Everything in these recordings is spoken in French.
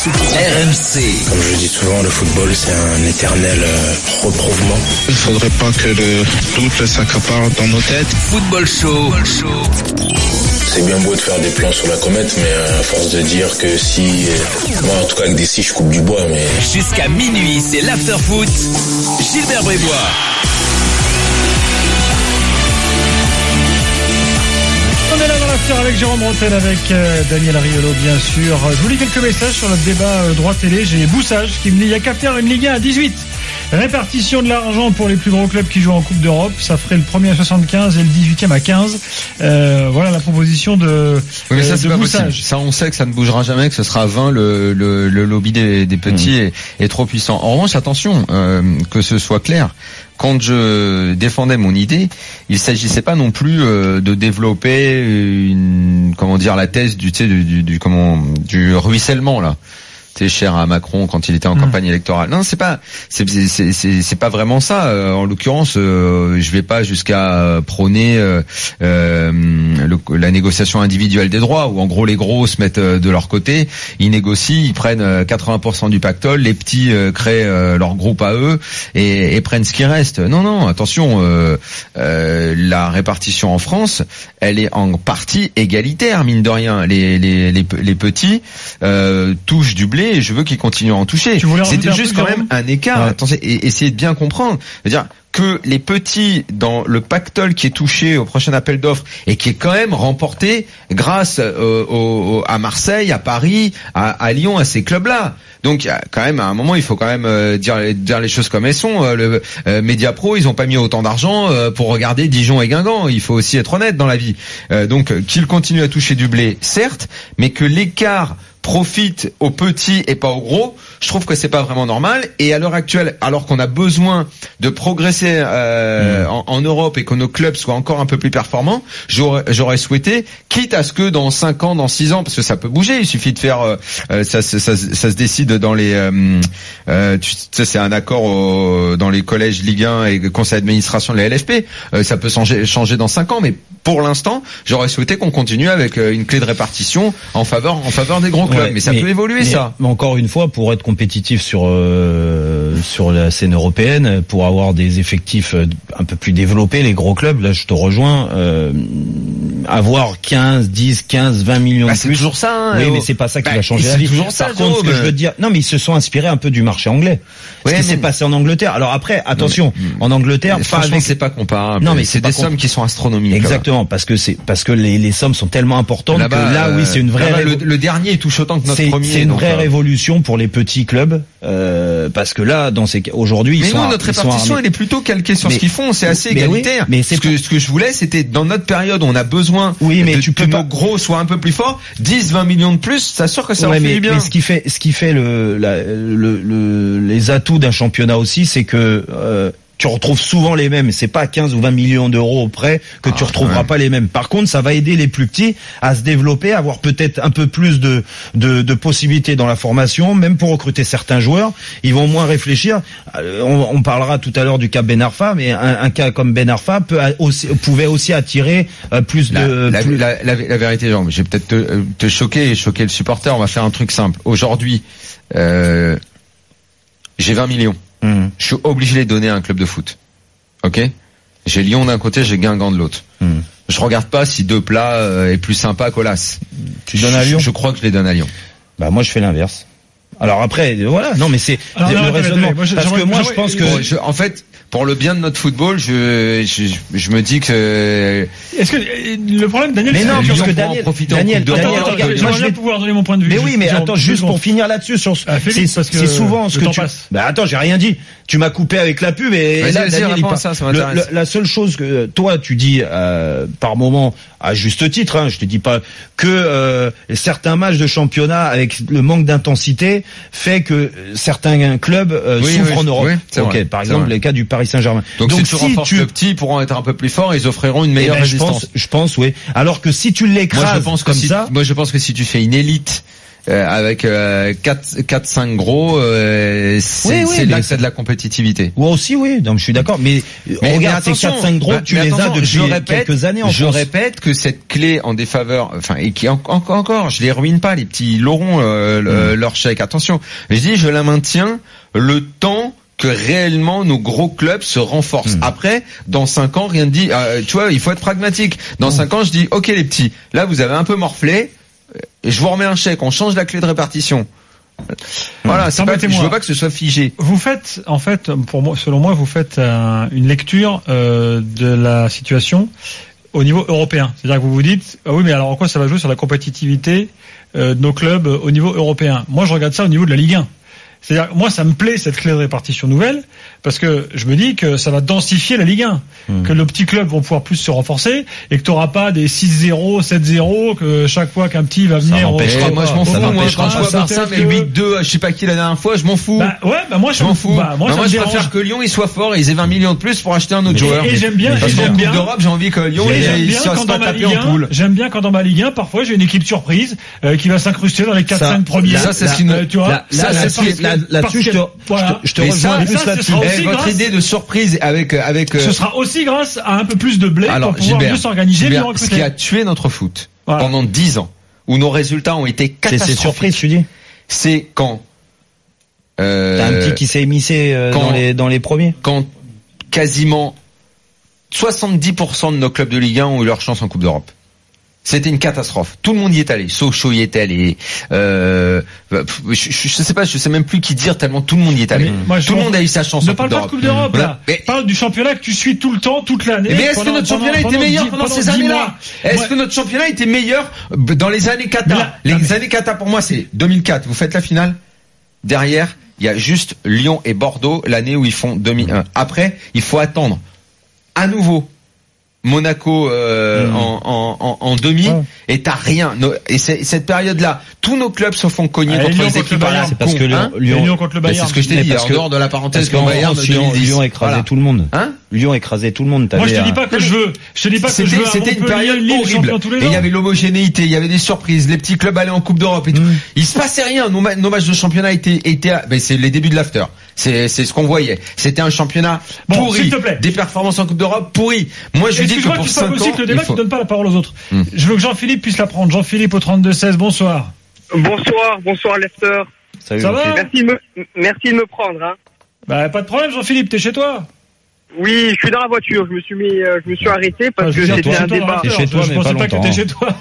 RMC. Comme je le dis souvent, le football c'est un éternel reprouvement. Il faudrait pas que le doute s'accapare dans nos têtes. Football Show. C'est bien beau de faire des plans sur la comète, mais à force de dire que si... Moi en tout cas avec des scies je coupe du bois, mais... Jusqu'à minuit, c'est l'after-foot. Gilbert Brébois. On est là dans l'after avec Jérôme Rotel, avec Daniel Riolo bien sûr. Je vous lis quelques messages sur notre débat droit télé. J'ai Boussage qui me dit il y a qu'à faire une Ligue 1 à 18. Répartition de l'argent pour les plus gros clubs qui jouent en Coupe d'Europe. Ça ferait le premier à 75 et le 18e à 15. Voilà la proposition de Boussage. Ça, on sait que ça ne bougera jamais, que ce sera 20. Le lobby des petits est trop puissant. En revanche, attention, que ce soit clair. Quand je défendais mon idée, il s'agissait pas non plus de développer la thèse du ruissellement là. C'est cher à Macron quand il était en campagne électorale. Non, c'est pas vraiment ça. En l'occurrence, je vais pas jusqu'à prôner la négociation individuelle des droits, où en gros les gros se mettent de leur côté, ils négocient, ils prennent 80% du pactole, les petits créent leur groupe à eux et prennent ce qui reste. Non, attention, la répartition en France, elle est en partie égalitaire, mine de rien. Les petits touchent du blé. Et je veux qu'ils continuent à en toucher. C'était juste quand même un écart. Ouais. Attendez, essayez de bien comprendre. C'est-à-dire que les petits, dans le pactole qui est touché au prochain appel d'offres et qui est quand même remporté grâce à Marseille, à Paris, à Lyon, à ces clubs-là. Donc quand même, à un moment, il faut quand même dire les choses comme elles sont. Le Mediapro, ils ont pas mis autant d'argent pour regarder Dijon et Guingamp. Il faut aussi être honnête dans la vie. Donc qu'ils continuent à toucher du blé, certes, mais que l'écart profite aux petits et pas aux gros, je trouve que c'est pas vraiment normal. Et à l'heure actuelle, alors qu'on a besoin de progresser en Europe et que nos clubs soient encore un peu plus performants, j'aurais souhaité, quitte à ce que dans 5 ans, dans 6 ans, parce que ça peut bouger, il suffit de faire ça se décide dans les c'est un accord dans les collèges Ligue 1 et conseil d'administration de la LFP, ça peut changer dans 5 ans, mais pour l'instant, j'aurais souhaité qu'on continue avec une clé de répartition en faveur des gros clubs. Mais ça peut évoluer, ça. Mais encore une fois, pour être compétitif sur la scène européenne, pour avoir des effectifs un peu plus développés, les gros clubs, là je te rejoins, avoir 15, 10, 15, 20 millions de plus. C'est toujours ça, hein. Oui, mais c'est pas ça qui va changer la vie. Par contre, ce que je veux te dire, non, mais ils se sont inspirés un peu du marché anglais. Ce qui s'est passé en Angleterre. Alors après, attention, en Angleterre, franchement, c'est pas comparable. Non, mais c'est des sommes qui sont astronomiques. Exactement, parce que les sommes sont tellement importantes que là, oui, c'est une vraie. Le dernier touche autant que notre premier. C'est une vraie révolution pour les petits clubs, parce que là, aujourd'hui, notre répartition, elle est plutôt calquée sur ce qu'ils font. C'est assez égalitaire. Mais ce que je voulais, c'était dans notre période, on a besoin que nos gros soient un peu plus forts. 10, 20 millions de plus, ça sûr que ça en fait du bien. Mais ce qui fait les atouts d'un championnat aussi, c'est que tu retrouves souvent les mêmes. C'est pas 15 ou 20 millions d'euros près que tu retrouveras pas les mêmes. Par contre, ça va aider les plus petits à se développer, à avoir peut-être un peu plus de possibilités dans la formation, même pour recruter certains joueurs. Ils vont moins réfléchir. On parlera tout à l'heure du cas Ben Arfa, mais un cas comme Ben Arfa pouvait aussi attirer plus de... La vérité, Jean, je vais peut-être te choquer et choquer le supporter. On va faire un truc simple. Aujourd'hui, j'ai 20 millions. Je suis obligé de les donner à un club de foot. Ok ? J'ai Lyon d'un côté, j'ai Guingamp de l'autre. Je regarde pas si Deplat est plus sympa qu'Olas. Tu donnes à Lyon ? Je crois que je les donne à Lyon. Bah moi je fais l'inverse. Alors après, voilà, non mais c'est le raisonnement. Parce que moi je pense que... En fait, pour le bien de notre football, je me dis que... Est-ce que le problème, Daniel, mais non, parce que Daniel, moi je vais pouvoir donner mon point de vue. Mais oui, mais attends, juste pour finir là-dessus, c'est souvent ce que tu... Bah attends, j'ai rien dit. Tu m'as coupé avec la pub et là, Daniel, la seule chose que toi tu dis par moment, à juste titre, je te dis pas que certains matchs de championnat avec le manque d'intensité fait que certains clubs souffrent en Europe. Par exemple, les cas du Paris Saint-Germain. Donc si tu renforces le petit, ils pourront être un peu plus forts, ils offriront une meilleure résistance. Je pense, oui. Alors que si tu l'écrases comme ça... Moi, je pense que si tu fais une élite avec 4-5 gros, c'est là que c'est de la compétitivité. Ouais, aussi, oui. Donc, je suis d'accord. Mais regarde, ces 4-5 gros, tu les as depuis quelques années en France. Je répète que cette clé en défaveur, et qui encore, je les ruine pas, les petits l'auront leur chèque. Attention, je dis, je la maintiens le temps que réellement nos gros clubs se renforcent. Après, dans 5 ans, rien ne dit. Tu vois, il faut être pragmatique. Dans 5 ans, je dis, ok les petits, là vous avez un peu morflé, je vous remets un chèque, on change la clé de répartition. Voilà, je veux pas que ce soit figé. Vous faites, en fait, selon moi, vous faites une lecture de la situation au niveau européen. C'est-à-dire que vous vous dites, oui, mais alors en quoi ça va jouer sur la compétitivité de nos clubs au niveau européen? Moi, je regarde ça au niveau de la Ligue 1. C'est-à-dire, moi, ça me plaît, cette clé de répartition nouvelle, parce que je me dis que ça va densifier la Ligue 1, que nos petits clubs vont pouvoir plus se renforcer, et que tu n'auras pas des 6-0, 7-0, que chaque fois qu'un petit va venir... moi, je m'en fous. Quand je vois Barça, mais 8-2, je sais pas qui la dernière fois, je m'en fous. Moi, je m'en fous. Moi, je préfère que Lyon, il soit fort, et ils aient 20 millions de plus pour acheter un autre joueur. Et j'aime bien, parce qu'en Coupe d'Europe, j'ai envie que Lyon, il se fasse pas taper en poule. J'aime bien quand dans ma Ligue 1, parfois, j'ai une équipe surprise, qui va s'incruster dans les 4-5 premiers. Ça, c'est une, tu vois. Là-dessus, je te rejoins plus là-dessus. Votre idée de surprise avec ce sera aussi grâce à un peu plus de blé pour pouvoir mieux s'organiser, mieux recruter. Ce qui a tué notre foot pendant 10 ans, où nos résultats ont été catastrophiques. C'est surprise, tu dis. C'est quand t'as un petit qui s'est émissé dans les premiers. Quand quasiment 70% de nos clubs de Ligue 1 ont eu leur chance en Coupe d'Europe. C'était une catastrophe. Tout le monde y est allé. Sochaux y est allé. Je sais pas, je sais même plus qui dire tellement tout le monde y est allé. Tout le monde a eu sa chance en Coupe d'Europe. Ne parle pas de Coupe d'Europe, là. Parle du championnat que tu suis tout le temps, toute l'année. Mais est-ce que notre championnat était meilleur pendant ces années-là? Est-ce que notre championnat était meilleur dans les années Kata? Les années Kata, pour moi, c'est 2004. Vous faites la finale. Derrière, il y a juste Lyon et Bordeaux l'année où ils font 2001. Après, il faut attendre à nouveau Monaco en demi, et t'as rien. Et cette période-là, tous nos clubs se font cogner contre les équipes à la con. C'est parce que Lyon contre le Bayern. C'est ce que je t'ai dit, en dehors de la parenthèse qu'on Bayern de 2010. Lyon écrasait tout le monde. Lyon écrasait tout le monde. Moi, je te dis pas que je veux. C'était une période horrible. Et il y avait l'homogénéité, il y avait des surprises. Les petits clubs allaient en Coupe d'Europe et tout. Il se passait rien. Nos matchs de championnat étaient, c'est les débuts de l'after. C'est ce qu'on voyait. C'était un championnat pourri. Des performances en Coupe d'Europe pourries. Moi, je dis que pour 5 ans, aussi que le débat, tu donnes pas la parole aux autres. Je veux que Jean-Philippe puisse la prendre. Jean-Philippe au 32-16, bonsoir. Bonsoir Lester. Salut. Ça va? Merci de me prendre, hein. Bah, pas de problème, Jean-Philippe, t'es chez toi? Oui, je suis dans la voiture. Je me suis arrêté parce que c'était un débat. T'es chez toi, je pensais pas que t'étais chez toi.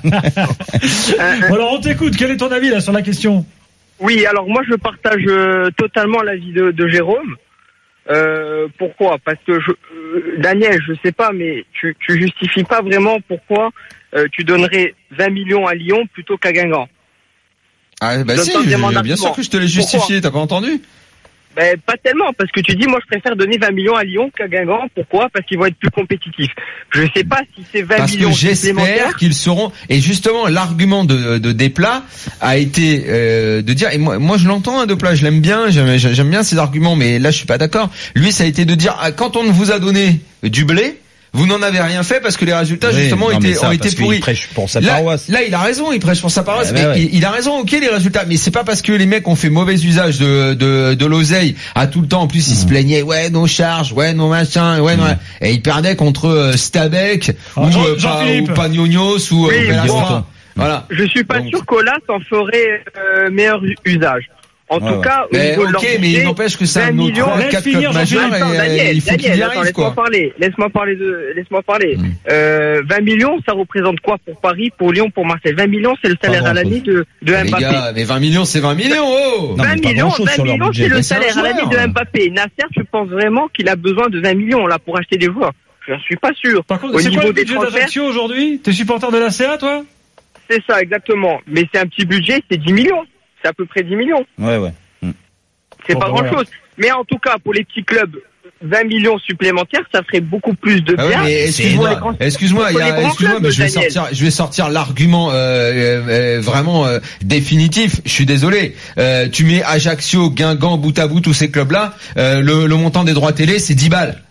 Bon, alors, on t'écoute. Quel est ton avis, là, sur la question? Oui, alors moi, je partage totalement l'avis de Jérôme. Pourquoi? Parce que Daniel, je sais pas, mais tu justifies pas vraiment pourquoi tu donnerais 20 millions à Lyon plutôt qu'à Guingamp. Ah bah si, bien sûr que je te l'ai justifié, t'as pas entendu? Ben pas tellement, parce que tu dis moi je préfère donner 20 millions à Lyon qu'à Guingamp. Pourquoi? Parce qu'ils vont être plus compétitifs. Je sais pas si c'est 20 millions supplémentaires. J'espère qu'ils seront. Et justement, l'argument de Desplat a été de dire. Et moi je l'entends, Desplat, je l'aime bien, j'aime bien ses arguments, mais là je suis pas d'accord. Lui, ça a été de dire quand on vous a donné du blé, vous n'en avez rien fait parce que les résultats justement ont été pourris. Il prêche pour sa paroisse. Là, il a raison, il prêche pour sa paroisse. Il a raison, ok, les résultats. Mais c'est pas parce que les mecs ont fait mauvais usage de l'oseille à tout le temps. En plus, ils se plaignaient, ouais, nos charges, ouais, nos machins, ouais, non. Et ils perdaient contre Stabek ou Pagnonios ou Bellastra. Voilà. Je suis pas sûr qu'Olas en ferait meilleur usage. En tout cas, au niveau de leur budget, mais il n'empêche que c'est un autre 3-4 clubs majeurs et il faut qu'il y arrive, quoi. Laisse-moi parler. 20 millions, ça représente quoi pour Paris, pour Lyon, pour Marseille? 20 millions, c'est le salaire à l'année de Mbappé. Les gars, mais 20 millions, c'est 20 millions, oh! 20 millions, c'est le salaire à l'année de Mbappé. Nasser, je pense vraiment qu'il a besoin de 20 millions, là, pour acheter des joueurs. Je suis pas sûr. Par contre, c'est quoi le budget d'Ajaccio aujourd'hui? T'es supporter de la CA, toi? C'est ça, exactement. Mais c'est un petit budget, c'est 10 millions. C'est à peu près 10 millions. Ouais. C'est pas grand chose. Mais en tout cas, pour les petits clubs, 20 millions supplémentaires, ça ferait beaucoup plus de bien. Ah oui, mais excuse-moi, mais je vais sortir l'argument vraiment définitif. Je suis désolé. Tu mets Ajaccio, Guingamp, bout à bout, tous ces clubs-là, le montant des droits télé, c'est 10 balles.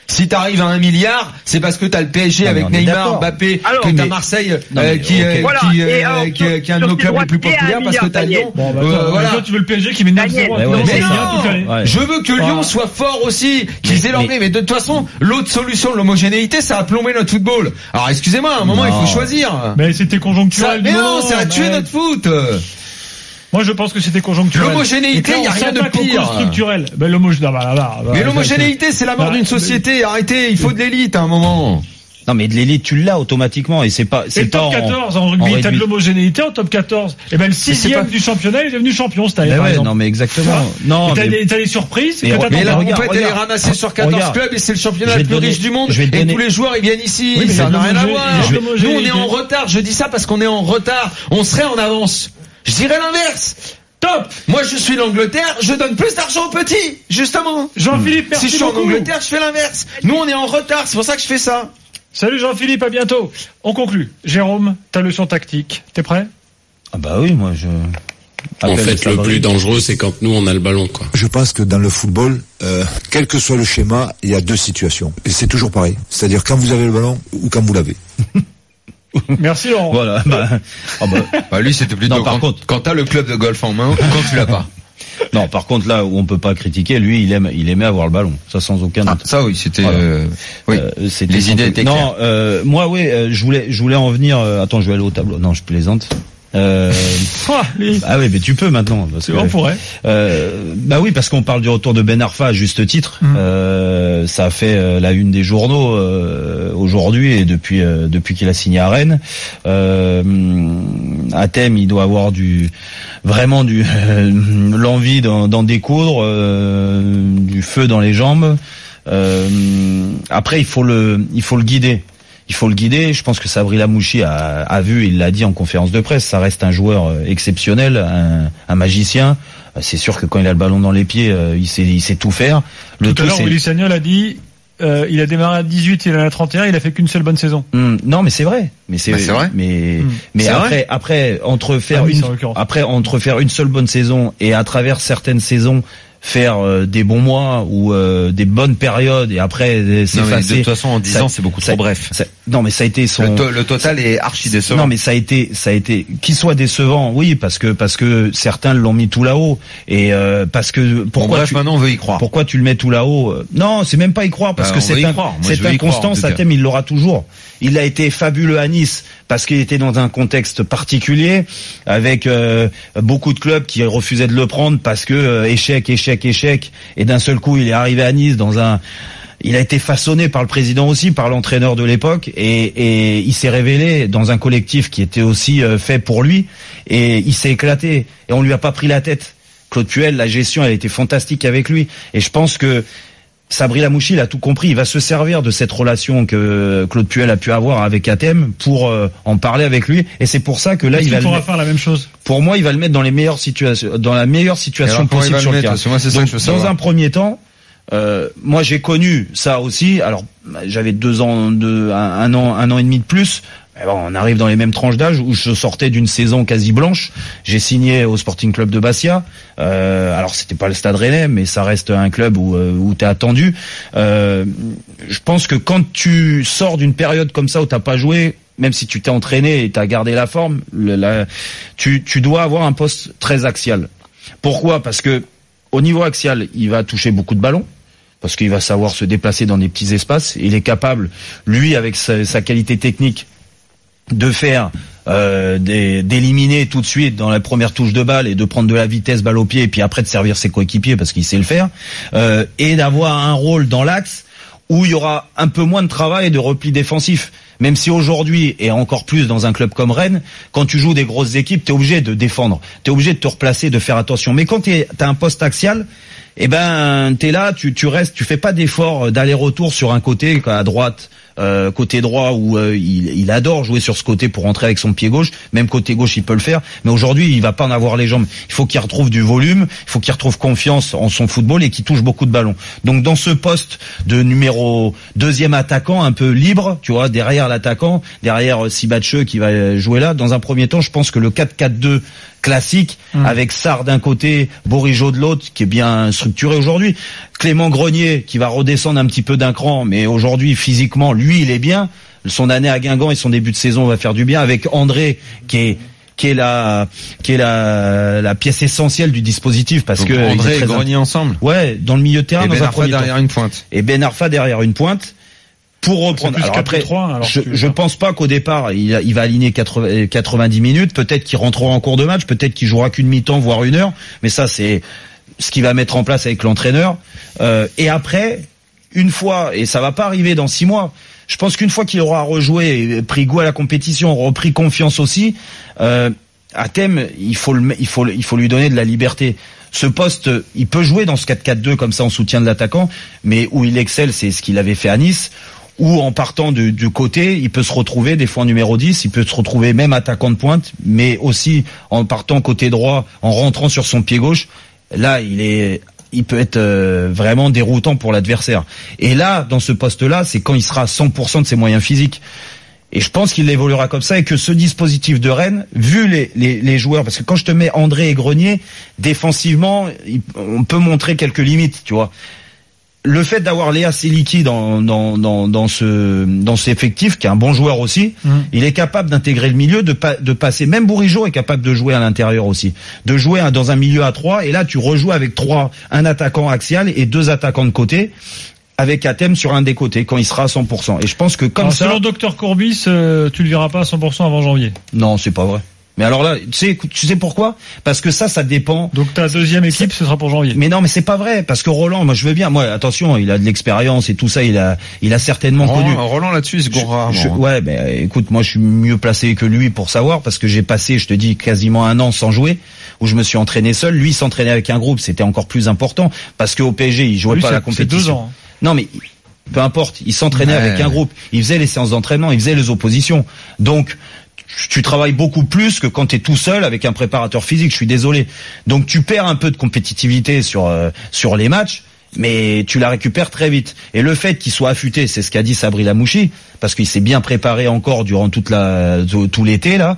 Si t'arrives à 1 milliard, c'est parce que t'as le PSG avec Neymar, Mbappé, que t'as Marseille, qui est un de nos clubs les plus populaires, parce que t'as Lyon. Voilà. Toi, tu veux le PSG qui met 9-0. Je veux que Lyon soit fort aussi, qu'ils aient l'anglais. Mais de toute façon, l'autre solution de l'homogénéité, ça a plombé notre football. Alors, excusez-moi, à un moment, il faut choisir. Mais c'était conjoncturel. Mais non, ça a tué notre foot. Moi, je pense que c'était conjoncturel. L'homogénéité, il n'y a rien de pire. Structurel. Mais l'homogénéité, c'est la mort d'une société. Arrêtez, il faut de l'élite à un moment. Non, mais de l'élite, tu l'as automatiquement, et c'est pas, c'est top 14 en rugby. T'as de l'homogénéité en top 14. Et ben, le 6e du championnat est devenu champion cette année. Ouais, non, mais exactement. Non, t'as les surprises. Mais là, on peut les ramasser sur 14 clubs et c'est le championnat le plus riche du monde. Et tous les joueurs, ils viennent ici. Ça n'a rien à voir. Nous, on est en retard. Je dis ça parce qu'on est en retard. On serait en avance. Je dirais l'inverse. Top. Moi, je suis l'Angleterre, je donne plus d'argent aux petits, justement. Jean-Philippe, merci beaucoup. Si je suis en Angleterre, je fais l'inverse. Nous, on est en retard, c'est pour ça que je fais ça. Salut Jean-Philippe, à bientôt. On conclut. Jérôme, ta leçon tactique. T'es prêt? Ah bah oui, moi je... En fait, le plus dangereux, c'est quand nous, on a le ballon, quoi. Je pense que dans le football, quel que soit le schéma, il y a deux situations. Et c'est toujours pareil. C'est-à-dire quand vous avez le ballon ou quand vous l'avez. Merci Laurent. Voilà. Lui c'était plutôt quand t'as le club de golf en main ou quand tu l'as pas. Non, par contre là où on peut pas critiquer, lui il aimait avoir le ballon, ça sans aucun doute. Ça oui, c'était c'était les idées étaient claires. Non, moi je voulais en venir attends, je vais aller au tableau. Non, je plaisante. Ah oui, mais tu peux maintenant. C'est bon, pourrait. Bah oui, parce qu'on parle du retour de Ben Arfa à juste titre. Ça a fait la une des journaux aujourd'hui et depuis qu'il a signé à Rennes. Hatem, il doit avoir vraiment l'envie d'en découdre, du feu dans les jambes. Après, il faut le guider. Il faut le guider. Je pense que Sabri Lamouchi a vu, il l'a dit en conférence de presse, ça reste un joueur exceptionnel, un magicien. C'est sûr que quand il a le ballon dans les pieds, il sait tout faire. Tout à l'heure, Willy Sagnol a dit, il a démarré à 18, il en a 31, il a fait qu'une seule bonne saison. Non, mais c'est vrai. Mais c'est vrai. Mais après, entre faire une seule bonne saison et à travers certaines saisons, faire des bons mois ou des bonnes périodes et après s'effacer. De toute façon, en 10 ans, c'est beaucoup trop bref. Non, mais ça a été le total est archi décevant. Non, mais ça a été qu'il soit décevant, oui, parce que certains l'ont mis tout là-haut et parce que maintenant on veut y croire. Pourquoi tu le mets tout là-haut? Non, c'est même pas y croire parce que cette inconstance, Hatem, il l'aura toujours. Il a été fabuleux à Nice parce qu'il était dans un contexte particulier avec beaucoup de clubs qui refusaient de le prendre parce que échec et d'un seul coup il est arrivé à Nice il a été façonné par le président aussi, par l'entraîneur de l'époque et il s'est révélé dans un collectif qui était aussi fait pour lui et il s'est éclaté et on lui a pas pris la tête. Claude Puel, la gestion elle a été fantastique avec lui et je pense que Sabri Lamouchi, il a tout compris. Il va se servir de cette relation que Claude Puel a pu avoir avec Hatem pour en parler avec lui. Et c'est pour ça que là, il va faire la même chose. Pour moi, il va le mettre dans la meilleure situation possible sur le terrain. Dans un premier temps, moi j'ai connu ça aussi. Alors, j'avais 2 ans, un an et demi de plus. On arrive dans les mêmes tranches d'âge où je sortais d'une saison quasi blanche. J'ai signé au Sporting Club de Bastia. Alors c'était pas le Stade Rennais, mais ça reste un club où t'es attendu. Je pense que quand tu sors d'une période comme ça où t'as pas joué, même si tu t'es entraîné et t'as gardé la forme, tu dois avoir un poste très axial. Pourquoi? Parce que au niveau axial, il va toucher beaucoup de ballons. Parce qu'il va savoir se déplacer dans des petits espaces. Il est capable, lui, avec sa qualité technique, de faire d'éliminer tout de suite dans la première touche de balle et de prendre de la vitesse balle au pied et puis après de servir ses coéquipiers parce qu'il sait le faire et d'avoir un rôle dans l'axe où il y aura un peu moins de travail et de repli défensif. Même si aujourd'hui, et encore plus dans un club comme Rennes, quand tu joues des grosses équipes, t'es obligé de défendre, t'es obligé de te replacer, de faire attention. Mais quand t'as un poste axial, t'es là, tu restes, tu fais pas d'effort d'aller-retour sur un côté à droite. Côté droit où il adore jouer sur ce côté pour rentrer avec son pied gauche, même côté gauche il peut le faire, mais aujourd'hui il va pas en avoir les jambes. Il faut qu'il retrouve du volume, il faut qu'il retrouve confiance en son football et qu'il touche beaucoup de ballons. Donc dans ce poste de numéro 2e attaquant un peu libre, tu vois, derrière l'attaquant, derrière Sibatcheux qui va jouer là, dans un premier temps je pense que le 4-4-2 classique, avec Sarr d'un côté, Bourigeaud de l'autre, qui est bien structuré aujourd'hui. Clément Grenier, qui va redescendre un petit peu d'un cran, mais aujourd'hui, physiquement, lui, il est bien. Son année à Guingamp et son début de saison va faire du bien, avec André, qui est la pièce essentielle du dispositif, parce donc que André et Grenier ensemble. Ouais, dans le milieu de terrain, et dans Ben un Arfa premier derrière temps. une pointe. Et Ben Arfa derrière une pointe. Pour reprendre. Alors après, je pense pas qu'au départ il va aligner 90 minutes. Peut-être qu'il rentrera en cours de match, peut-être qu'il jouera qu'une mi-temps, voire 1 heure. Mais ça, c'est ce qu'il va mettre en place avec l'entraîneur. Et après, une fois, et ça va pas arriver dans 6 mois. Je pense qu'une fois qu'il aura rejoué, pris goût à la compétition, repris confiance aussi, à Thème, il faut lui donner de la liberté. Ce poste, il peut jouer dans ce 4-4-2 comme ça en soutien de l'attaquant, mais où il excelle, c'est ce qu'il avait fait à Nice. Ou en partant du côté, il peut se retrouver des fois en numéro 10, il peut se retrouver même attaquant de pointe, mais aussi en partant côté droit, en rentrant sur son pied gauche. Là, il peut être vraiment déroutant pour l'adversaire. Et là, dans ce poste-là, c'est quand il sera à 100% de ses moyens physiques. Et je pense qu'il évoluera comme ça et que ce dispositif de Rennes, vu les joueurs, parce que quand je te mets André et Grenier, défensivement, on peut montrer quelques limites, tu vois. Le fait d'avoir Léa Seliki dans ce effectif, qui est un bon joueur aussi, il est capable d'intégrer le milieu, de passer. Même Bourigeaud est capable de jouer à l'intérieur aussi, de jouer dans un milieu à 3. Et là, tu rejoues avec un attaquant axial et 2 attaquants de côté, avec Athème sur un des côtés quand il sera à 100%. Et je pense que comme ça. Selon Dr Courbis, tu le verras pas à 100% avant janvier. Non, c'est pas vrai. Mais alors là, tu sais pourquoi? Parce que ça dépend. Donc ta deuxième équipe, ce sera pour janvier. Mais non, mais c'est pas vrai, parce que Roland, moi je veux bien. Moi, attention, il a de l'expérience et tout ça, il a certainement connu. Roland là-dessus, il se gourre rarement. Ouais, mais écoute, moi je suis mieux placé que lui pour savoir, parce que j'ai passé, je te dis, quasiment 1 an sans jouer, où je me suis entraîné seul. Lui s'entraînait avec un groupe, c'était encore plus important, parce qu'au PSG, il jouait pas à la compétition. C'est 2 ans. Non, mais peu importe, il s'entraînait avec un groupe, il faisait les séances d'entraînement, il faisait les oppositions. Donc tu travailles beaucoup plus que quand tu es tout seul avec un préparateur physique, je suis désolé. Donc tu perds un peu de compétitivité sur les matchs, mais tu la récupères très vite. Et le fait qu'il soit affûté, c'est ce qu'a dit Sabri Lamouchi, parce qu'il s'est bien préparé encore durant tout l'été là,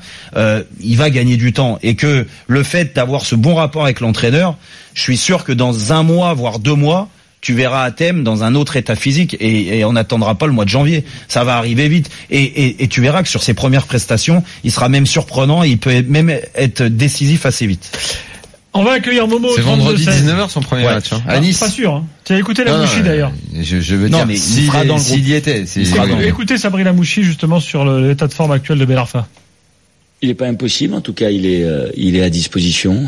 il va gagner du temps. Et que le fait d'avoir ce bon rapport avec l'entraîneur, je suis sûr que dans 1 mois, voire 2 mois, tu verras Athème dans un autre état physique et on n'attendra pas le mois de janvier. Ça va arriver vite. Et tu verras que sur ses premières prestations, il sera même surprenant et il peut même être décisif assez vite. On va accueillir Momo. C'est vendredi 19h son premier match. À Nice. Pas sûr. Tu as écouté Lamouchi d'ailleurs. Je veux dire, mais il sera dans le groupe. S'il y était. Écoutez Sabri Lamouchi justement sur l'état de forme actuel de Ben Arfa. Il n'est pas impossible, en tout cas il est à disposition.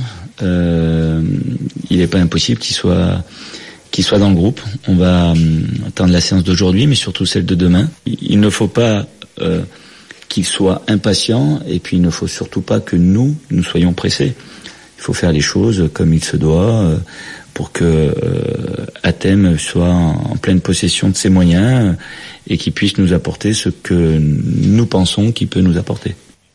Il n'est pas impossible qu'il soit dans le groupe. On va attendre la séance d'aujourd'hui, mais surtout celle de demain. Il ne faut pas qu'il soit impatient, et puis il ne faut surtout pas que nous soyons pressés. Il faut faire les choses comme il se doit pour que Athème soit en pleine possession de ses moyens et qu'il puisse nous apporter ce que nous pensons qu'il peut nous apporter.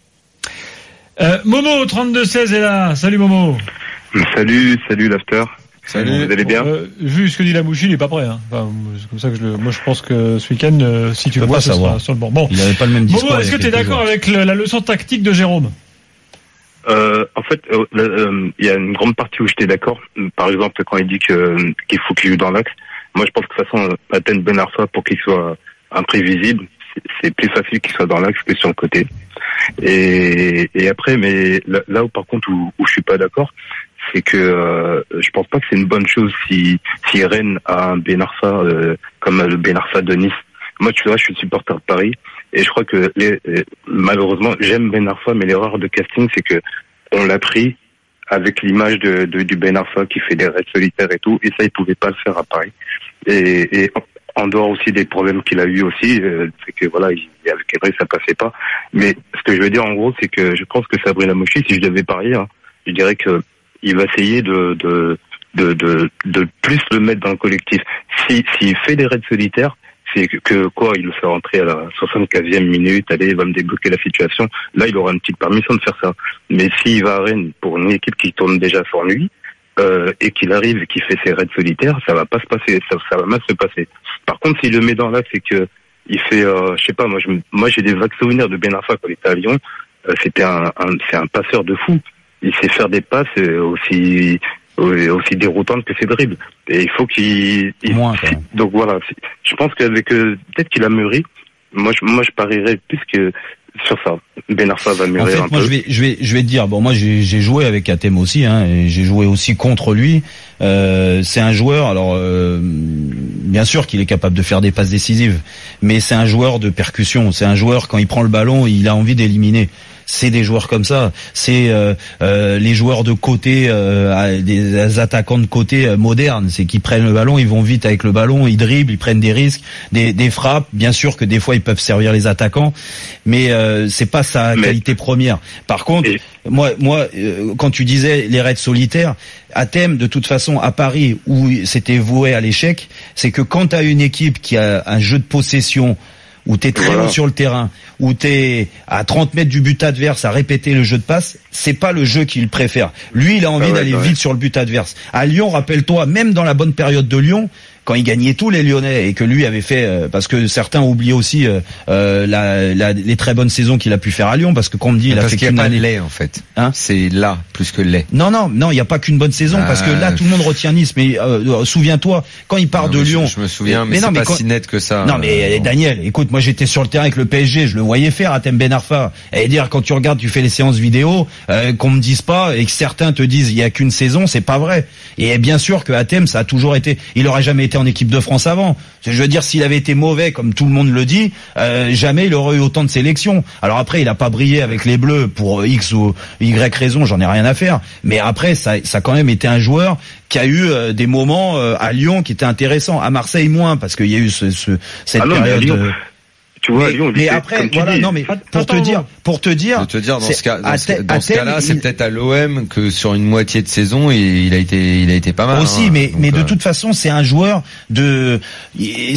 Momo 32-16 est là. Salut Momo. Salut l'after. Salut. Vous allez bien? Vu ce que dit Lamouchi, il n'est pas prêt. Hein. Enfin, c'est comme ça que moi je pense que ce week-end, si tu le vois, ce sera sur le banc. Bon. Il n'avait pas le même discours. Momo, est-ce que tu es d'accord avec la leçon tactique de Jérôme? En fait, il y a une grande partie où j'étais d'accord. Par exemple, quand il dit qu'il faut qu'il joue dans l'axe. Moi, je pense que de toute façon, Athème Ben Arfa, pour qu'il soit imprévisible, c'est plus facile qu'il soit dans l'axe que sur le côté. Et après, mais là où par contre où je suis pas d'accord, c'est que je pense pas que c'est une bonne chose si Rennes a un Ben Arfa comme le Ben Arfa de Nice. Moi, tu vois, je suis supporter de Paris et je crois que malheureusement, j'aime Ben Arfa, mais l'erreur de casting, c'est que on l'a pris avec l'image du Ben Arfa qui fait des raids solitaires et tout, et ça, il pouvait pas le faire à Paris. Et en dehors aussi des problèmes qu'il a eu aussi, c'est que voilà, avec Emery ça passait pas. Mais ce que je veux dire en gros, c'est que je pense que Sabri Lamouchi, si je devais parier, je dirais que il va essayer de plus le mettre dans le collectif. S'il fait des raids solitaires, c'est que quoi, il le fait rentrer à la 75e minute, allez, il va me débloquer la situation. Là, il aura une petite permission de faire ça. Mais s'il va à Rennes pour une équipe qui tourne déjà sur lui, et qu'il arrive et qu'il fait ses raids solitaires, ça va pas se passer, ça va mal se passer. Par contre, s'il le met dans l'axe et que il fait, je sais pas, moi j'ai des vagues souvenirs de Ben Arfa quand il était à Lyon. C'est un passeur de fou. il sait faire des passes aussi déroutantes que ses dribbles. Et il faut donc voilà, je pense qu'avec peut-être qu'il a mûri. Moi je parierais plus que sur ça. Ben Arfa va mûrir un peu. Moi je vais te dire, bon moi j'ai joué avec Hatem aussi, hein, et j'ai joué aussi contre lui. C'est un joueur, alors bien sûr qu'il est capable de faire des passes décisives, mais c'est un joueur de percussion. C'est un joueur, quand il prend le ballon, il a envie d'éliminer. C'est des joueurs comme ça. C'est les joueurs de côté, des attaquants de côté modernes. C'est qu'ils prennent le ballon, ils vont vite avec le ballon, ils dribblent, ils prennent des risques, des frappes. Bien sûr que des fois ils peuvent servir les attaquants, mais c'est pas sa qualité première. Par contre, moi, quand tu disais les raids solitaires, Hatem, de toute façon, à Paris, où c'était voué à l'échec, c'est que quand tu as une équipe qui a un jeu de possession, où t'es très haut sur le terrain, où t'es à 30 mètres du but adverse à répéter le jeu de passe, c'est pas le jeu qu'il préfère. Lui, il a envie d'aller vite sur le but adverse. À Lyon, rappelle-toi, même dans la bonne période de Lyon, quand il gagnait tous les Lyonnais et que lui avait fait, parce que certains oublient aussi les très bonnes saisons qu'il a pu faire à Lyon, parce que quand on me dit il a fait qu'une année. Parce qu'il n'y a pas de lait en fait. Hein, c'est là plus que le lait. Non, il n'y a pas qu'une bonne saison, parce que là tout le monde retient Nice. Mais souviens-toi, quand il part de Lyon. Je me souviens, mais c'est pas si net que ça. Non, mais Daniel, écoute, moi j'étais sur le terrain avec le PSG, je le voyais faire Hatem Ben Arfa. Et dire quand tu regardes, tu fais les séances vidéo, qu'on me dise pas et que certains te disent il y a qu'une saison, c'est pas vrai. Et bien sûr que Hatem, ça a toujours été, il aurait jamais été en équipe de France avant. Je veux dire, s'il avait été mauvais, comme tout le monde le dit, jamais il aurait eu autant de sélections. Alors après, il a pas brillé avec les Bleus pour X ou Y raison, j'en ai rien à faire. Mais après, ça a quand même été un joueur qui a eu des moments à Lyon qui étaient intéressants. À Marseille, moins, parce qu'il y a eu cette période... Tu vois, Lyon, mais après, voilà, non, mais pour te dire, dans ce cas-là, c'est peut-être à l'OM que sur une moitié de saison, il a été pas mal. Aussi, hein, mais de toute façon, c'est un joueur il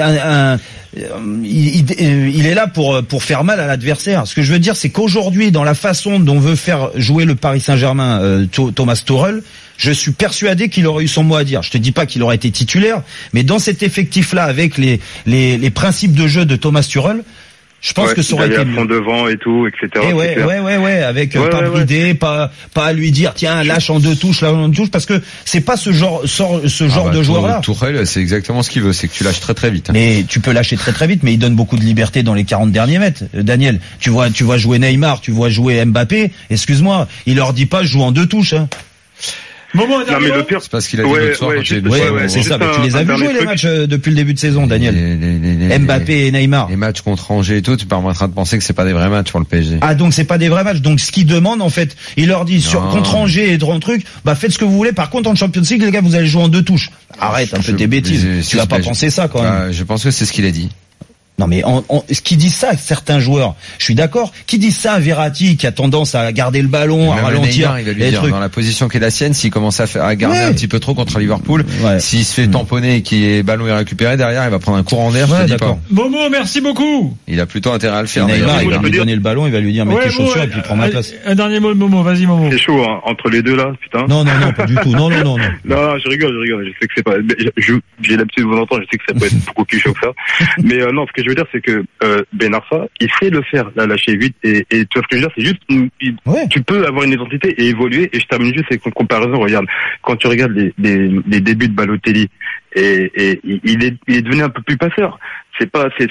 est là pour faire mal à l'adversaire. Ce que je veux dire, c'est qu'aujourd'hui, dans la façon dont veut faire jouer le Paris Saint-Germain, Thomas Tuchel, je suis persuadé qu'il aurait eu son mot à dire. Je te dis pas qu'il aurait été titulaire, mais dans cet effectif-là, avec les principes de jeu de Thomas Tuchel, je pense que ça aurait été à fond devant et tout, etc. Et avec pas brider, pas à lui dire tiens lâche en deux touches, parce que c'est pas ce genre de joueur-là. Tuchel, c'est exactement ce qu'il veut, c'est que tu lâches très très vite. Mais tu peux lâcher très très vite, mais il donne beaucoup de liberté dans les 40 derniers mètres. Daniel, tu vois jouer Neymar, tu vois jouer Mbappé. Excuse-moi, il leur dit pas joue en deux touches. Hein. Non, mais le pire, c'est parce qu'il a dit l'autre soir. C'est ça. Tu les as vus jouer les matchs depuis le début de saison, Daniel. Mbappé et Neymar. Les matchs contre Angers et tout, tu permettras de penser que c'est pas des vrais matchs pour le PSG. Ah, donc c'est pas des vrais matchs. Donc ce qu'ils demandent, en fait, il leur dit contre Angers et dans le truc, faites ce que vous voulez. Par contre, en Champions League, les gars, vous allez jouer en deux touches. Arrête un peu tes bêtises. Tu vas pas penser ça, quand même. Je pense que c'est ce qu'il a dit. Non mais ce qui disent ça certains joueurs, je suis d'accord. Qui disent ça à Verratti qui a tendance à garder le ballon, à ralentir. Neymar, il va lui dire dans la position qui est la sienne, s'il commence à garder un petit peu trop contre Liverpool, s'il se fait tamponner et que le ballon est récupéré derrière, il va prendre un courant d'air. Je te dis pas. Momo, merci beaucoup. Il a plutôt intérêt à le faire. Neymar, il va lui donner le ballon, il va lui dire mets tes chaussures et puis prends ma place. Un dernier mot de Momo, vas-y Momo. C'est chaud hein, entre les deux là, putain. Non, pas du tout. Non. Non, je rigole. Je sais que c'est pas. J'ai l'habitude de vous entendre. Je sais que ça peut être beaucoup plus chaud que ça. Mais non, ce que je veux dire, c'est que Ben Arfa, il sait le faire, lâcher vite, et tu vois ce que je veux dire, c'est juste, tu peux avoir une identité et évoluer, et je termine juste avec une comparaison, regarde, quand tu regardes les débuts de Balotelli, et il est devenu un peu plus passeur. Ça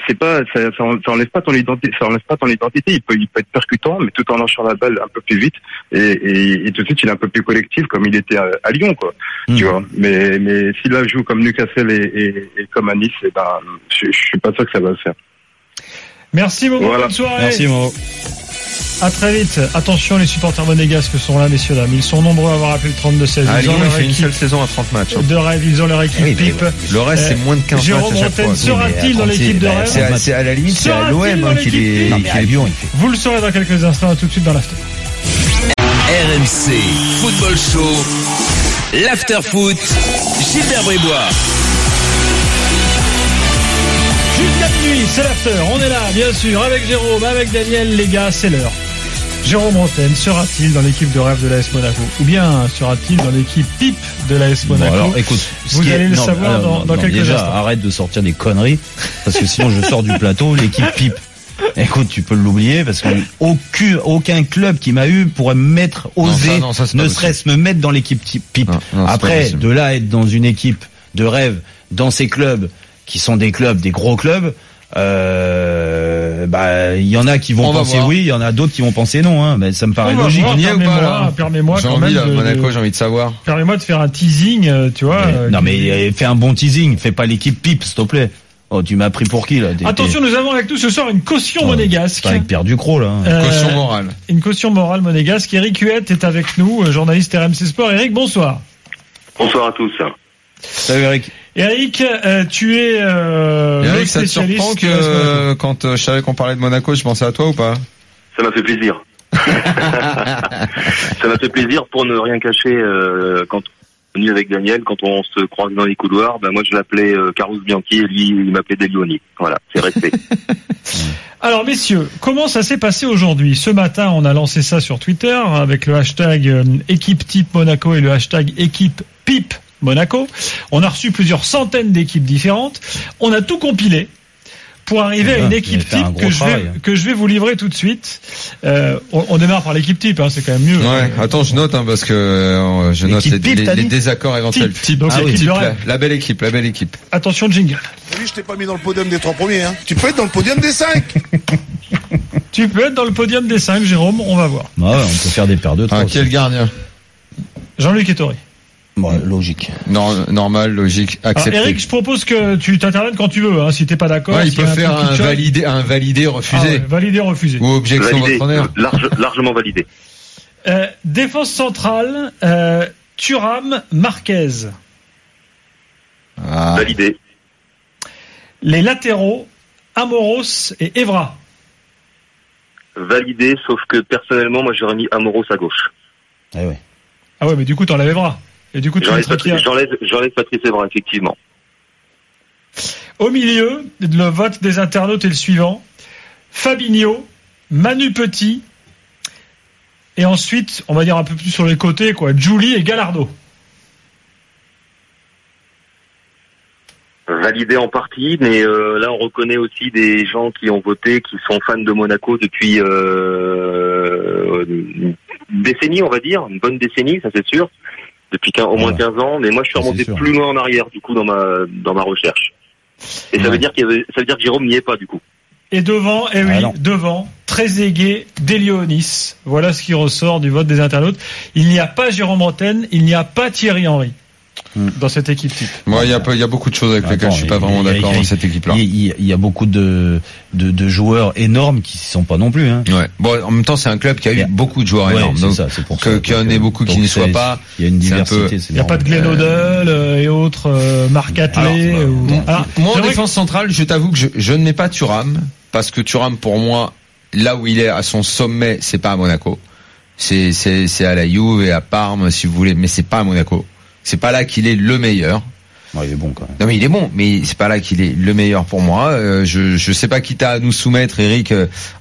enlève pas ton identité, il peut être percutant, mais tout en lâchant la balle un peu plus vite, et tout de suite il est un peu plus collectif comme il était à Lyon, quoi. Tu vois. Mais s'il là joue comme Newcastle et comme à Nice, je suis pas sûr que ça va le faire. Merci Momo, bonne soirée. Merci Momo. À très vite. Attention, les supporters monégasques sont là, messieurs dames. Ils sont nombreux à avoir appelé le 32-16. Ils ont fait une seule saison à 30 matchs. De rêve, ils ont leur équipe pipe. Le reste, c'est moins de 15 Jérôme matchs à chaque fois. Sera-t-il dans l'équipe de rêve? C'est à la limite, c'est à l'OM qu'il est. Non, mais à Lyon, il fait. Vous le saurez dans quelques instants, à tout de suite dans l'after. RMC Football Show, l'after foot, Gilbert Brébois. Jusqu'à minuit, c'est l'after. On est là, bien sûr, avec Jérôme, avec Daniel, les gars, c'est l'heure. Jérôme Rotten sera-t-il dans l'équipe de rêve de l'AS Monaco? Ou bien sera-t-il dans l'équipe pipe de l'AS Monaco? Bon, alors, écoute, vous allez le savoir dans quelques instants. Arrête de sortir des conneries, parce que sinon je sors du plateau, l'équipe pipe. Écoute, tu peux l'oublier parce que aucun club qui m'a eu pourrait me mettre, oser, ne serait-ce me mettre dans l'équipe pipe. Après, de là à être dans une équipe de rêve, dans ces clubs qui sont des gros clubs, il y en a qui vont penser oui, il y en a d'autres qui vont penser non, hein. Mais ça me paraît logique. Permets-moi j'ai quand envie, même Monaco, j'ai envie de savoir. Permets-moi de faire un teasing, tu vois. Mais fais un bon teasing, fais pas l'équipe pipe, s'il te plaît. Oh, tu m'as pris pour qui, là? Attention, nous avons avec nous ce soir une caution monégasque. Avec Pierre Ducrot, là. Caution morale. Une caution morale monégasque. Eric Huette est avec nous, journaliste RMC Sport. Eric, bonsoir. Bonsoir à tous. Salut Eric. Eric, tu es Eric, ça te surprend que quand je savais qu'on parlait de Monaco, je pensais à toi ou pas? Ça m'a fait plaisir. Ça m'a fait plaisir pour ne rien cacher quand on est venu avec Daniel, quand on se croise dans les couloirs, moi je l'appelais Carlos Bianchi et lui il m'appelait Delioni. Voilà, c'est resté. Alors messieurs, comment ça s'est passé aujourd'hui? Ce matin, on a lancé ça sur Twitter avec le hashtag équipe type Monaco et le hashtag équipe pipe Monaco. On a reçu plusieurs centaines d'équipes différentes. On a tout compilé pour arriver à une équipe type que je vais vous livrer tout de suite. On démarre par l'équipe type, hein, c'est quand même mieux. Ouais, attends, je note parce que je note les désaccords éventuels. Type. Donc la belle équipe. Attention, jingle. Oui, je t'ai pas mis dans le podium des 3 premiers. Hein. Tu peux être dans le podium des 5. Tu peux être dans le podium des 5, Jérôme. On va voir. Ouais, on peut faire des paires de 3. Qui est le gardien? Jean-Luc Ettori. Bon, logique. Normal, logique, accepté. Alors, Eric, je propose que tu t'interviennes quand tu veux, hein, si t'es pas d'accord. Ouais, il peut faire un validé, refusé. Validé, refusé. Ou objection validé, votre honneur. Largement validé. Défense centrale, Thuram, Marquez. Validé. Les latéraux, Amoros et Evra. Validé, sauf que personnellement, moi j'aurais mis Amoros à gauche. Ah ouais, mais du coup t'enlèves Evra. Et du coup, j'enlève Patrice Evra, effectivement. Au milieu, le vote des internautes est le suivant. Fabinho, Manu Petit, et ensuite, on va dire un peu plus sur les côtés, Juli et Gallardo. Validé en partie, mais là on reconnaît aussi des gens qui ont voté, qui sont fans de Monaco depuis une décennie, on va dire, une bonne décennie, ça c'est sûr. Depuis au moins 15 ans, mais moi je suis remonté plus loin en arrière du coup dans ma recherche. Et ça veut dire que Jérôme n'y est pas du coup. Et devant, devant, Trezeguet, Delionis. Voilà ce qui ressort du vote des internautes. Il n'y a pas Jérôme Rotten, il n'y a pas Thierry Henry dans cette équipe type. Moi, il y a beaucoup de choses avec lesquelles je suis pas vraiment d'accord dans cette équipe-là. Il y a beaucoup de joueurs énormes qui sont pas non plus. Hein. Ouais. Bon, en même temps, c'est un club qui a eu beaucoup de joueurs énormes. Donc, c'est pour qu'il y en ait beaucoup qui n'y soient pas. Il y a une diversité. Il n'y a pas de Glenn Hoddle et autres Marc Atley. Moi, en défense centrale, je t'avoue que je ne mets pas Thuram parce que Thuram, pour moi, là où il est à son sommet, c'est pas à Monaco. C'est à la Juve et à Parme, si vous voulez, mais c'est pas à Monaco. C'est pas là qu'il est le meilleur. Ouais, il est bon quand même. Non mais il est bon, mais c'est pas là qu'il est le meilleur pour moi. Je sais pas qui t'a à nous soumettre, Eric,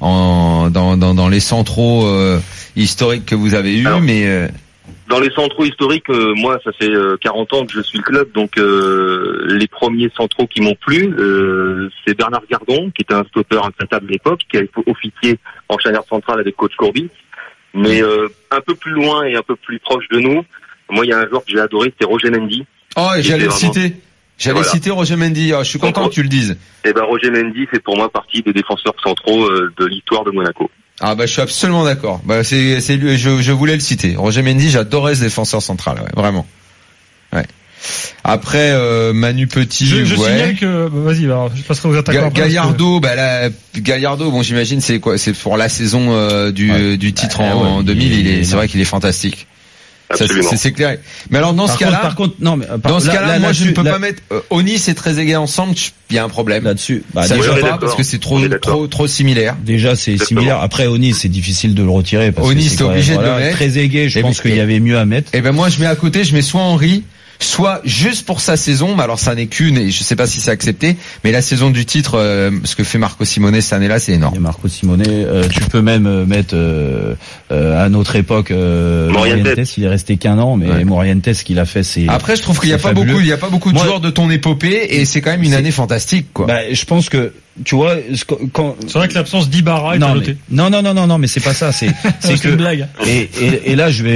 dans les centraux historiques que vous avez eus, mais dans les centraux historiques, moi ça fait 40 ans que je suis le club, donc les premiers centraux qui m'ont plu, c'est Bernard Gardon, qui était un stopper intraitable à l'époque, qui a officié en charnière centrale avec coach Courbis, mais un peu plus loin et un peu plus proche de nous. Moi, il y a un joueur que j'ai adoré, c'était Roger Mendy. Oh, j'allais le citer. Citer Roger Mendy. Oh, je suis content que tu le dises. Eh ben, Roger Mendy, c'est pour moi partie des défenseurs centraux de l'histoire de Monaco. Ah je suis absolument d'accord. C'est lui. Je voulais le citer. Roger Mendy, j'adorais ce défenseur central. Ouais, vraiment. Ouais. Après Manu Petit, je signale que vas-y, je passerai aux attaquants. Gallardo, Gallardo, bon j'imagine c'est pour la saison du titre en 2000, c'est vrai qu'il est fantastique. C'est clair. Mais alors dans ce cas-là, moi je ne peux pas mettre Onis et Trezeguet ensemble. Il y a un problème là-dessus. Ça ne joue pas parce que c'est trop similaire. Déjà c'est similaire. Après Onis c'est difficile de le retirer parce Onis t'es obligé de le mettre. Trezeguet, je pense qu'il y avait mieux à mettre. Et moi je mets à côté, je mets soit Henry, soit juste pour sa saison, mais alors ça n'est qu'une, et je sais pas si c'est accepté, mais la saison du titre, ce que fait Marco Simone cette année-là, c'est énorme. Et Marco Simone, tu peux même mettre à notre époque Morientes, il est resté qu'un an, mais Morientes, ce qu'il a fait, c'est. Après, je trouve qu'il y a pas beaucoup de joueurs de ton épopée, et c'est quand même une année fantastique, quoi. Je pense que, tu vois, c'est vrai que l'absence d'Ibarra est notée. Non, mais c'est pas ça, c'est que une blague. Et là, je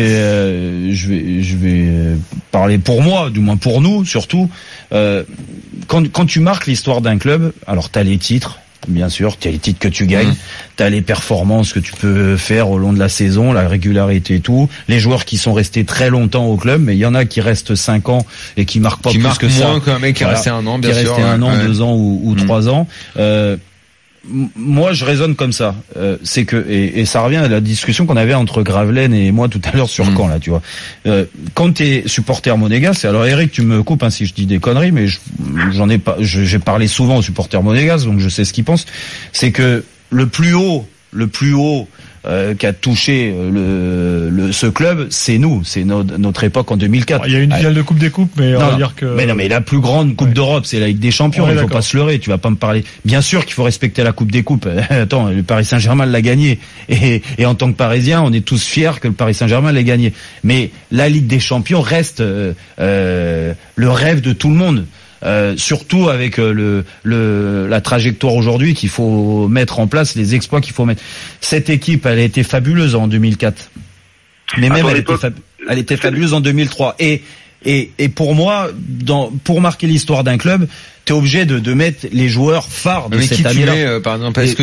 vais parler pour moi, du moins pour nous, surtout, quand tu marques l'histoire d'un club, alors t'as les titres. Bien sûr, tu as les titres que tu gagnes, tu as les performances que tu peux faire au long de la saison, la régularité et tout, les joueurs qui sont restés très longtemps au club, mais il y en a qui restent 5 ans et qui marquent pas plus que ça. Qui marquent moins qu'un mec qui est resté un an, bien sûr. Qui est resté un an, 2 ans ou 3 ans. Moi, je raisonne comme ça. C'est que et ça revient à la discussion qu'on avait entre Gravelaine et moi tout à l'heure sur Caen, là, tu vois. Quand t'es supporter monégasque, alors Eric, tu me coupes si je dis des conneries, mais j'ai parlé souvent aux supporters monégasques, donc je sais ce qu'ils pensent. C'est que le plus haut qu'a touché ce club, c'est nous, c'est notre époque en 2004. Il y a une finale de Coupe des Coupes, mais on va dire que. Mais la plus grande Coupe d'Europe, c'est la Ligue des Champions. Il faut pas se leurrer. Tu vas pas me parler. Bien sûr qu'il faut respecter la Coupe des Coupes. Attends, le Paris Saint-Germain l'a gagné, et en tant que Parisien, on est tous fiers que le Paris Saint-Germain l'ait gagné. Mais la Ligue des Champions reste le rêve de tout le monde. Surtout avec la trajectoire aujourd'hui qu'il faut mettre en place, les exploits qu'il faut mettre. Cette équipe, elle a été fabuleuse en 2004. Mais même elle était fabuleuse en 2003. Et pour moi, pour marquer l'histoire d'un club, t'es obligé de mettre les joueurs phares de cette année-là. Par exemple, est-ce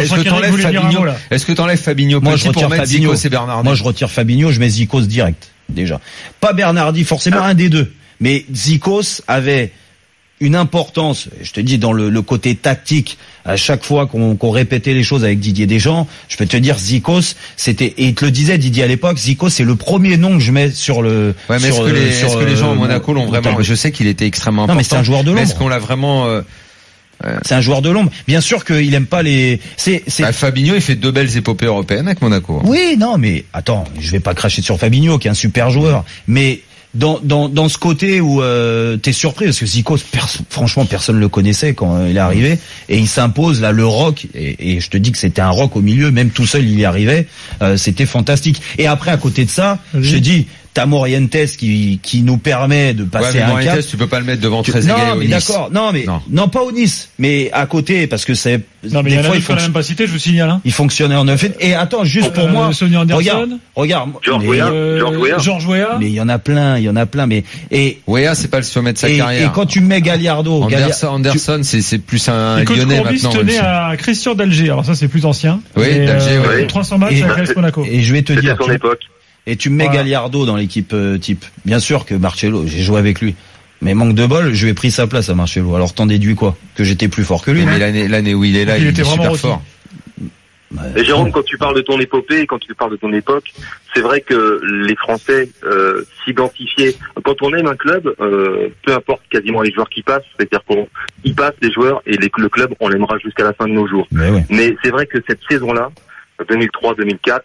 que t'enlèves Fabinho moi, je retire retire Fabinho. Zico et Bernardi? Moi, je retire Fabinho, je mets Zikos direct, déjà. Pas Bernardi, forcément un des deux. Mais Zikos avait une importance, je te dis, dans le côté tactique, à chaque fois qu'on répétait les choses avec Didier Deschamps, je peux te dire, Zikos, c'était, et il te le disait Didier à l'époque, Zikos, c'est le premier nom que je mets sur le... Ouais, mais est-ce que les gens à Monaco l'ont vraiment... Je sais qu'il était extrêmement important. Non, mais c'est un joueur de l'ombre. Est-ce qu'on l'a vraiment... C'est un joueur de l'ombre. Bien sûr qu'il aime pas les... Fabinho, il fait 2 belles épopées européennes avec Monaco. Oui, non, mais attends, je vais pas cracher sur Fabinho, qui est un super joueur, mais... Dans ce côté où t'es surpris parce que Zico, franchement personne le connaissait quand il est arrivé et il s'impose là, le rock, et je te dis que c'était un rock au milieu, même tout seul il y arrivait, c'était fantastique. Et après à côté de ça, je te dis, t'as Morientes qui nous permet de passer un cap. Tu peux pas le mettre devant Trezeguet et Onis. D'accord. Non, pas Onis, mais à côté, parce que c'est... Non, mais des fois, il faut la même pas citer, je vous signale, hein. Il fonctionnait en 9. Et attends, juste pour moi. Regarde. Georges Weah. Mais il y en a plein, mais, Weah, c'est pas le sommet de sa carrière. Et quand tu mets Gallardo. Anderson, c'est plus un Lyonnais maintenant. Tenait à Christian d'Alger. Alors ça, c'est plus ancien. Oui, d'Alger, oui. 300 matchs avec l'AS Monaco. Et je vais te dire. Son époque. Et tu me mets Gallardo dans l'équipe type. Bien sûr que Marcello, j'ai joué avec lui. Mais manque de bol, je lui ai pris sa place à Marcello. Alors t'en déduis quoi? Que j'étais plus fort que lui. Mais l'année où il est là, il était super fort. Et Jérôme, quand tu parles de ton épopée, quand tu parles de ton époque, c'est vrai que les Français s'identifiaient. Quand on aime un club, peu importe quasiment les joueurs qui passent, c'est-à-dire qu'ils passent les joueurs et le club, on l'aimera jusqu'à la fin de nos jours. Mais c'est vrai que cette saison-là, 2003-2004,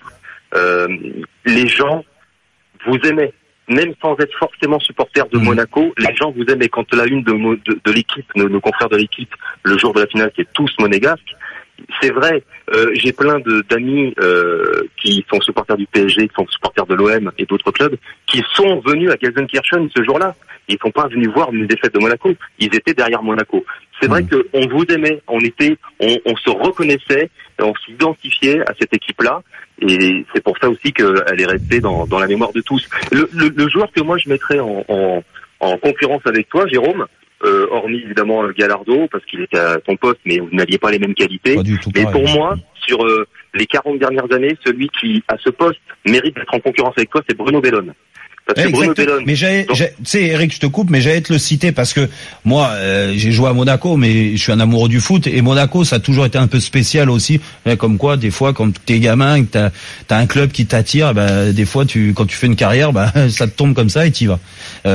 les gens vous aimaient. Même sans être forcément supporter de Monaco, les gens vous aimaient. Quand la une de l'équipe, nos confrères de l'équipe, le jour de la finale, qui est tous monégasques, c'est vrai, j'ai plein d'amis qui sont supporters du PSG, qui sont supporters de l'OM et d'autres clubs, qui sont venus à Gelsenkirchen ce jour-là. Ils sont pas venus voir une défaite de Monaco. Ils étaient derrière Monaco. C'est vrai qu'on vous aimait, on se reconnaissait, on s'identifiait à cette équipe-là. Et c'est pour ça aussi qu'elle est restée dans la mémoire de tous. Le joueur que moi je mettrais en concurrence avec toi, Jérôme, hormis évidemment Gallardo, parce qu'il était à ton poste, mais vous n'aviez pas les mêmes qualités. Mais pour moi, sur les 40 dernières années, celui qui, à ce poste, mérite d'être en concurrence avec toi, c'est Bruno Bellone. Parce que Bruno Bellone. Mais tu sais, Eric, je te coupe, mais j'allais te le citer parce que moi, j'ai joué à Monaco, mais je suis un amoureux du foot, et Monaco, ça a toujours été un peu spécial aussi. Comme quoi, des fois, quand t'es gamin, que t'as un club qui t'attire, des fois, quand tu fais une carrière, ça te tombe comme ça et t'y vas.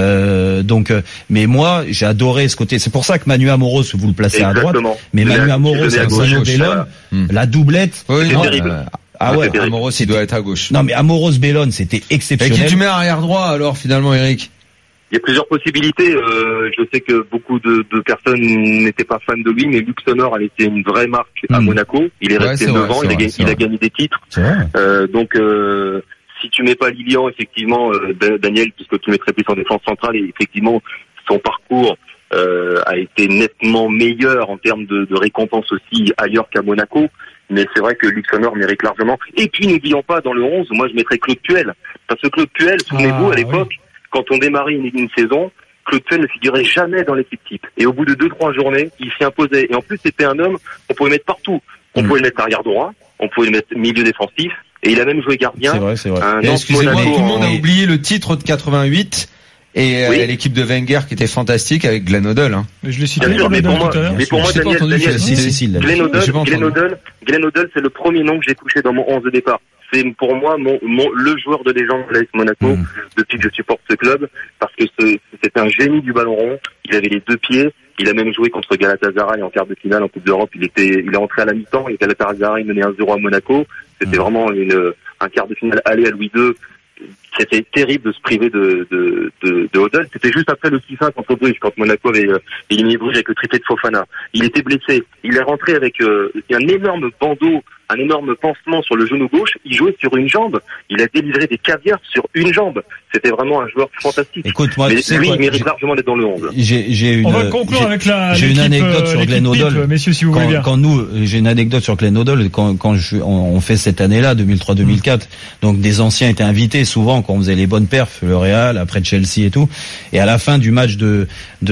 Mais moi, j'ai adoré ce côté. C'est pour ça que Manu Amoros, vous le placez à droite, mais Manu Amoros et Bruno Bellone, la doublette. C'est terrible. Ah ouais, Amoros, il doit être à gauche. Non, mais Amoros Bellone, c'était exceptionnel. Et qui tu mets arrière droit, alors, finalement, Eric? Il y a plusieurs possibilités. Je sais que beaucoup de personnes n'étaient pas fans de lui, mais Luc Sommer a été une vraie marque à Monaco. Il est resté devant, il a gagné des titres. Donc si tu mets pas Lilian, effectivement, Daniel, puisque tu mettrais plus en défense centrale, et effectivement son parcours a été nettement meilleur en termes de récompense aussi ailleurs qu'à Monaco. Mais c'est vrai que Luc Sommer mérite largement. Et puis n'oublions pas, dans le 11, moi je mettrais Claude Puel. Parce que Claude Puel, souvenez-vous, à l'époque, quand on démarrait une saison, Claude Puel ne figurait jamais dans l'équipe type. Et au bout de 2-3 journées, il s'y imposait. Et en plus, c'était un homme qu'on pouvait mettre partout. On pouvait le mettre arrière droit, on pouvait le mettre milieu défensif, et il a même joué gardien. C'est vrai. Excusez-moi, tout le monde a oublié le titre de 88 et l'équipe de Wenger qui était fantastique avec Glenn Hoddle. Hein. Mais je l'ai cité. Bien sûr, mais pour moi, Glenn Hoddle, c'est le premier nom que j'ai touché dans mon 11 de départ. C'est pour moi le joueur de légende de l'AS Monaco depuis que je supporte ce club, parce que c'est un génie du ballon rond. Il avait les deux pieds. Il a même joué contre Galatasaray en quart de finale en Coupe d'Europe. Il est entré à la mi-temps et Galatasaray menait 1-0 à Monaco. C'était vraiment un quart de finale aller à Louis II. C'était terrible de se priver de Hoddle. C'était juste après le 6-1 contre Bruges, quand Monaco avait éliminé Bruges avec le triplé de Fofana. Il était blessé. Il est rentré avec un énorme bandeau, un énorme pansement sur le genou gauche. Il jouait sur une jambe. Il a délivré des caviars sur une jambe. C'était vraiment un joueur fantastique. Écoute, moi, mais lui, il mérite largement d'être dans le 11. On va conclure avec j'ai une anecdote sur Glenn Hoddle. Messieurs, si vous voulez bien. J'ai une anecdote sur Glenn Hoddle. Quand on fait cette année-là, 2003-2004, donc des anciens étaient invités souvent quand on faisait les bonnes perfs, le Real, après Chelsea et tout. Et à la fin du match de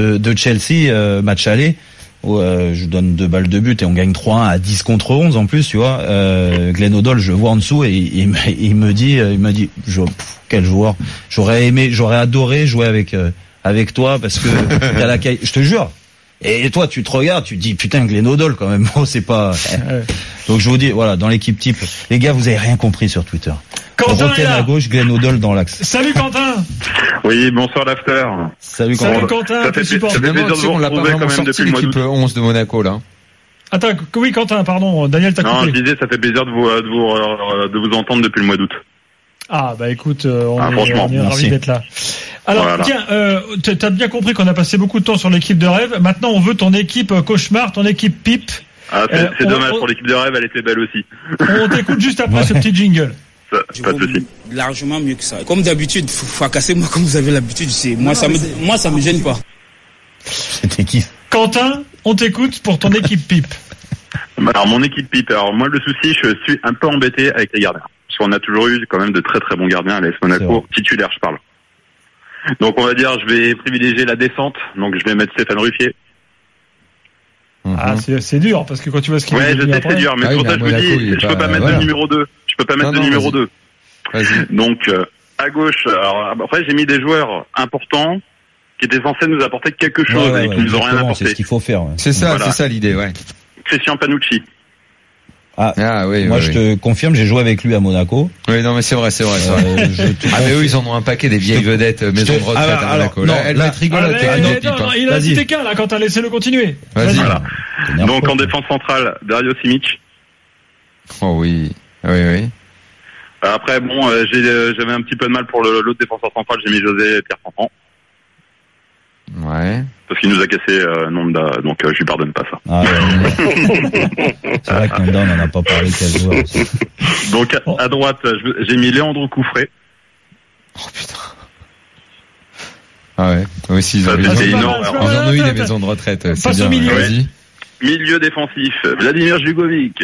Chelsea, match aller, où je donne 2 balles de but et on gagne 3-1 à 10 contre 11 en plus, tu vois. Glenn Hoddle, je le vois en dessous et il me dit, quel joueur. J'aurais adoré jouer avec toi parce que t'as la je te jure. Et toi, tu te regardes, tu te dis, putain, Glenn Hoddle, quand même. Oh, c'est pas, Donc, je vous dis, voilà, dans l'équipe type, les gars, vous avez rien compris sur Twitter. Quentin Roten à gauche, Glenn Hoddle dans l'axe. Salut, Quentin. Oui, bonsoir, l'after. Salut, Quentin. Ça fait plaisir de vous retrouver quand même depuis le mois d'août. L'équipe 11 de Monaco, là. Attends, oui, Quentin, pardon, Daniel t'a coupé. Non, je disais, ça fait plaisir de vous entendre depuis le mois d'août. Ah, bah écoute, on est merci. ravis d'être là. Alors, voilà. Tiens, t'as bien compris qu'on a passé beaucoup de temps sur l'équipe de rêve. Maintenant, on veut ton équipe cauchemar, ton équipe pipe. Ah, c'est dommage pour l'équipe de rêve, elle était belle aussi. On t'écoute juste après ce petit jingle. Pas de souci. Largement mieux que ça. Comme d'habitude, fracassez-moi comme vous avez l'habitude. Moi, ça me gêne pas. C'était qui? Quentin, on t'écoute pour ton équipe pipe. Alors, mon équipe pipe. Alors, moi, le souci, je suis un peu embêté avec les gardiens. Parce qu'on a toujours eu quand même de très très bons gardiens à l'AS Monaco. Titulaires, je parle. Donc, on va dire, je vais privilégier la descente. Donc, je vais mettre Stéphane Ruffier. Ah, c'est dur, parce que quand tu vois ce qu'il je sais, c'est dur, mais pour ça, je vous dis, je peux pas mettre de numéro 2. Je peux pas mettre de numéro 2. Donc, à gauche, alors, après, j'ai mis des joueurs importants qui étaient censés nous apporter quelque chose et qui nous ont rien apporté. C'est ce qu'il faut faire. C'est ça l'idée, ouais. Christian Panucci. Moi, je te confirme, j'ai joué avec lui à Monaco. Oui, non, mais c'est vrai. Mais eux, ils en ont un paquet des vieilles vedettes maison de retraite à Monaco. Elle va être rigolote. Il a cité qu'un, là, quand t'as laissé le continuer. Vas-y. Voilà. Donc, en défense centrale, Dario Simic. Oh oui. Oui. Après, bon, j'avais un petit peu de mal pour l'autre défenseur central, j'ai mis José Pierre-Fanfan. Ouais. Parce qu'il nous a cassé Nonda, donc je lui pardonne pas ça. Ah ouais. C'est vrai que Nonda, on n'en a pas parlé quel joueur. Donc à droite, j'ai mis Léandro Couffret. Oh putain. Ah ouais. Aussi, ils ont eu des maisons de retraite. Passe au milieu. Vas-y. Milieu défensif, Vladimir Jugovic.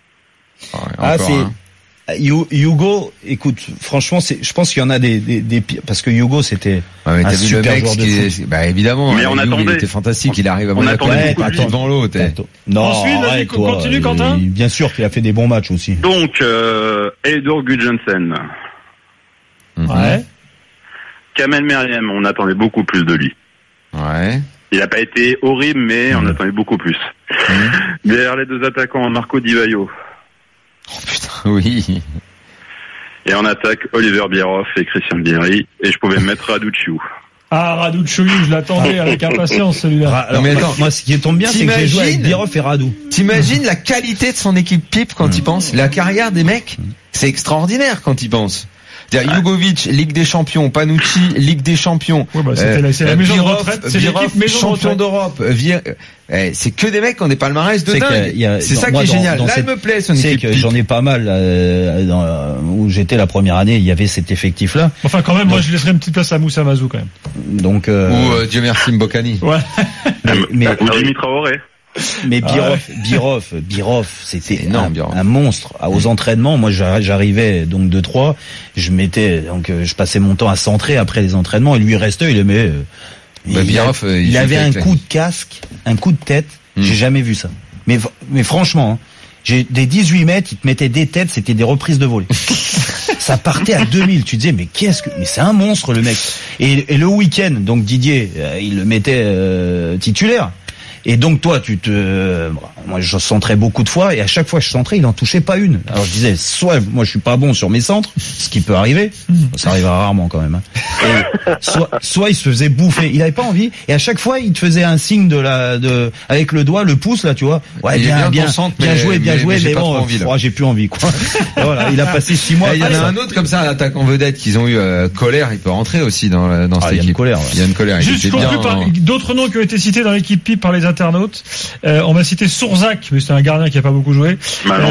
Hugo, écoute, franchement, je pense qu'il y en a des pires, parce que Hugo, c'était un super joueur de foot. Bah, évidemment. Mais on attendait. Il était fantastique, il arrive à Monaco. Devant l'autre. Non. Ensuite, vas-y, continue, Quentin. Bien sûr qu'il a fait des bons matchs aussi. Donc, Edur Gudjonsen. Ouais. Kamel Meriem, on attendait beaucoup plus de lui. Ouais. Il n'a pas été horrible, mais on attendait beaucoup plus. Derrière les deux attaquants, Marco Di Vaio. Oh putain, oui. Et en attaque, Oliver Bierhoff et Christian Vieri. Et je pouvais mettre Raducciu. Ah, Raducciu, je l'attendais avec impatience, celui-là. Alors, mais attends, moi, ce qui tombe bien, c'est que j'ai joué avec Bierhoff et Radou. T'imagines la qualité de son équipe pipe quand il pense? La carrière des mecs, c'est extraordinaire quand il pense. Jugovic, Ligue des Champions, Panucci, Ligue des Champions. Ouais, bah, c'est la maison de retraite, c'est l'équipe maison champion d'Europe. C'est que des mecs qui ont des palmarès de dingue. C'est ça qui est génial. Là, il me plaît son équipe. C'est que j'en ai pas mal où j'étais la première année, il y avait cet effectif-là. Enfin, quand même, moi, je laisserais une petite place à Moussa Mazou quand même. Donc ou Dieu merci Mbokani. Ouais. Ou Jimmy Traoré. Mais Birov, c'était énorme, un monstre. Aux entraînements, moi j'arrivais donc de 3, je passais mon temps à centrer après les entraînements et lui restait, il aimait. Il avait un coup de casque, un coup de tête, j'ai jamais vu ça. Mais franchement, j'ai des 18 mètres, il te mettait des têtes, c'était des reprises de volée. Ça partait à 2000, tu disais mais c'est un monstre le mec. Et le week-end, donc Didier, il le mettait titulaire. Et donc toi, moi je centrais beaucoup de fois et à chaque fois que je centrais, il en touchait pas une. Alors je disais, soit moi je suis pas bon sur mes centres, ce qui peut arriver, ça arrivera rarement quand même. Et soit il se faisait bouffer, il avait pas envie et à chaque fois il te faisait un signe avec le doigt, le pouce là, tu vois. Ouais, bien joué, mais bon, j'ai plus envie quoi. Voilà, il a passé 6 mois. Il y en a un autre comme ça, un attaquant vedette qu'ils ont eu, Colère, il peut rentrer aussi dans cette équipe. Il y a une Colère. Juste conclu par d'autres noms qui ont été cités dans l'équipe PIP par les internautes. On va citer Sourzac, mais c'est un gardien qui a pas beaucoup joué.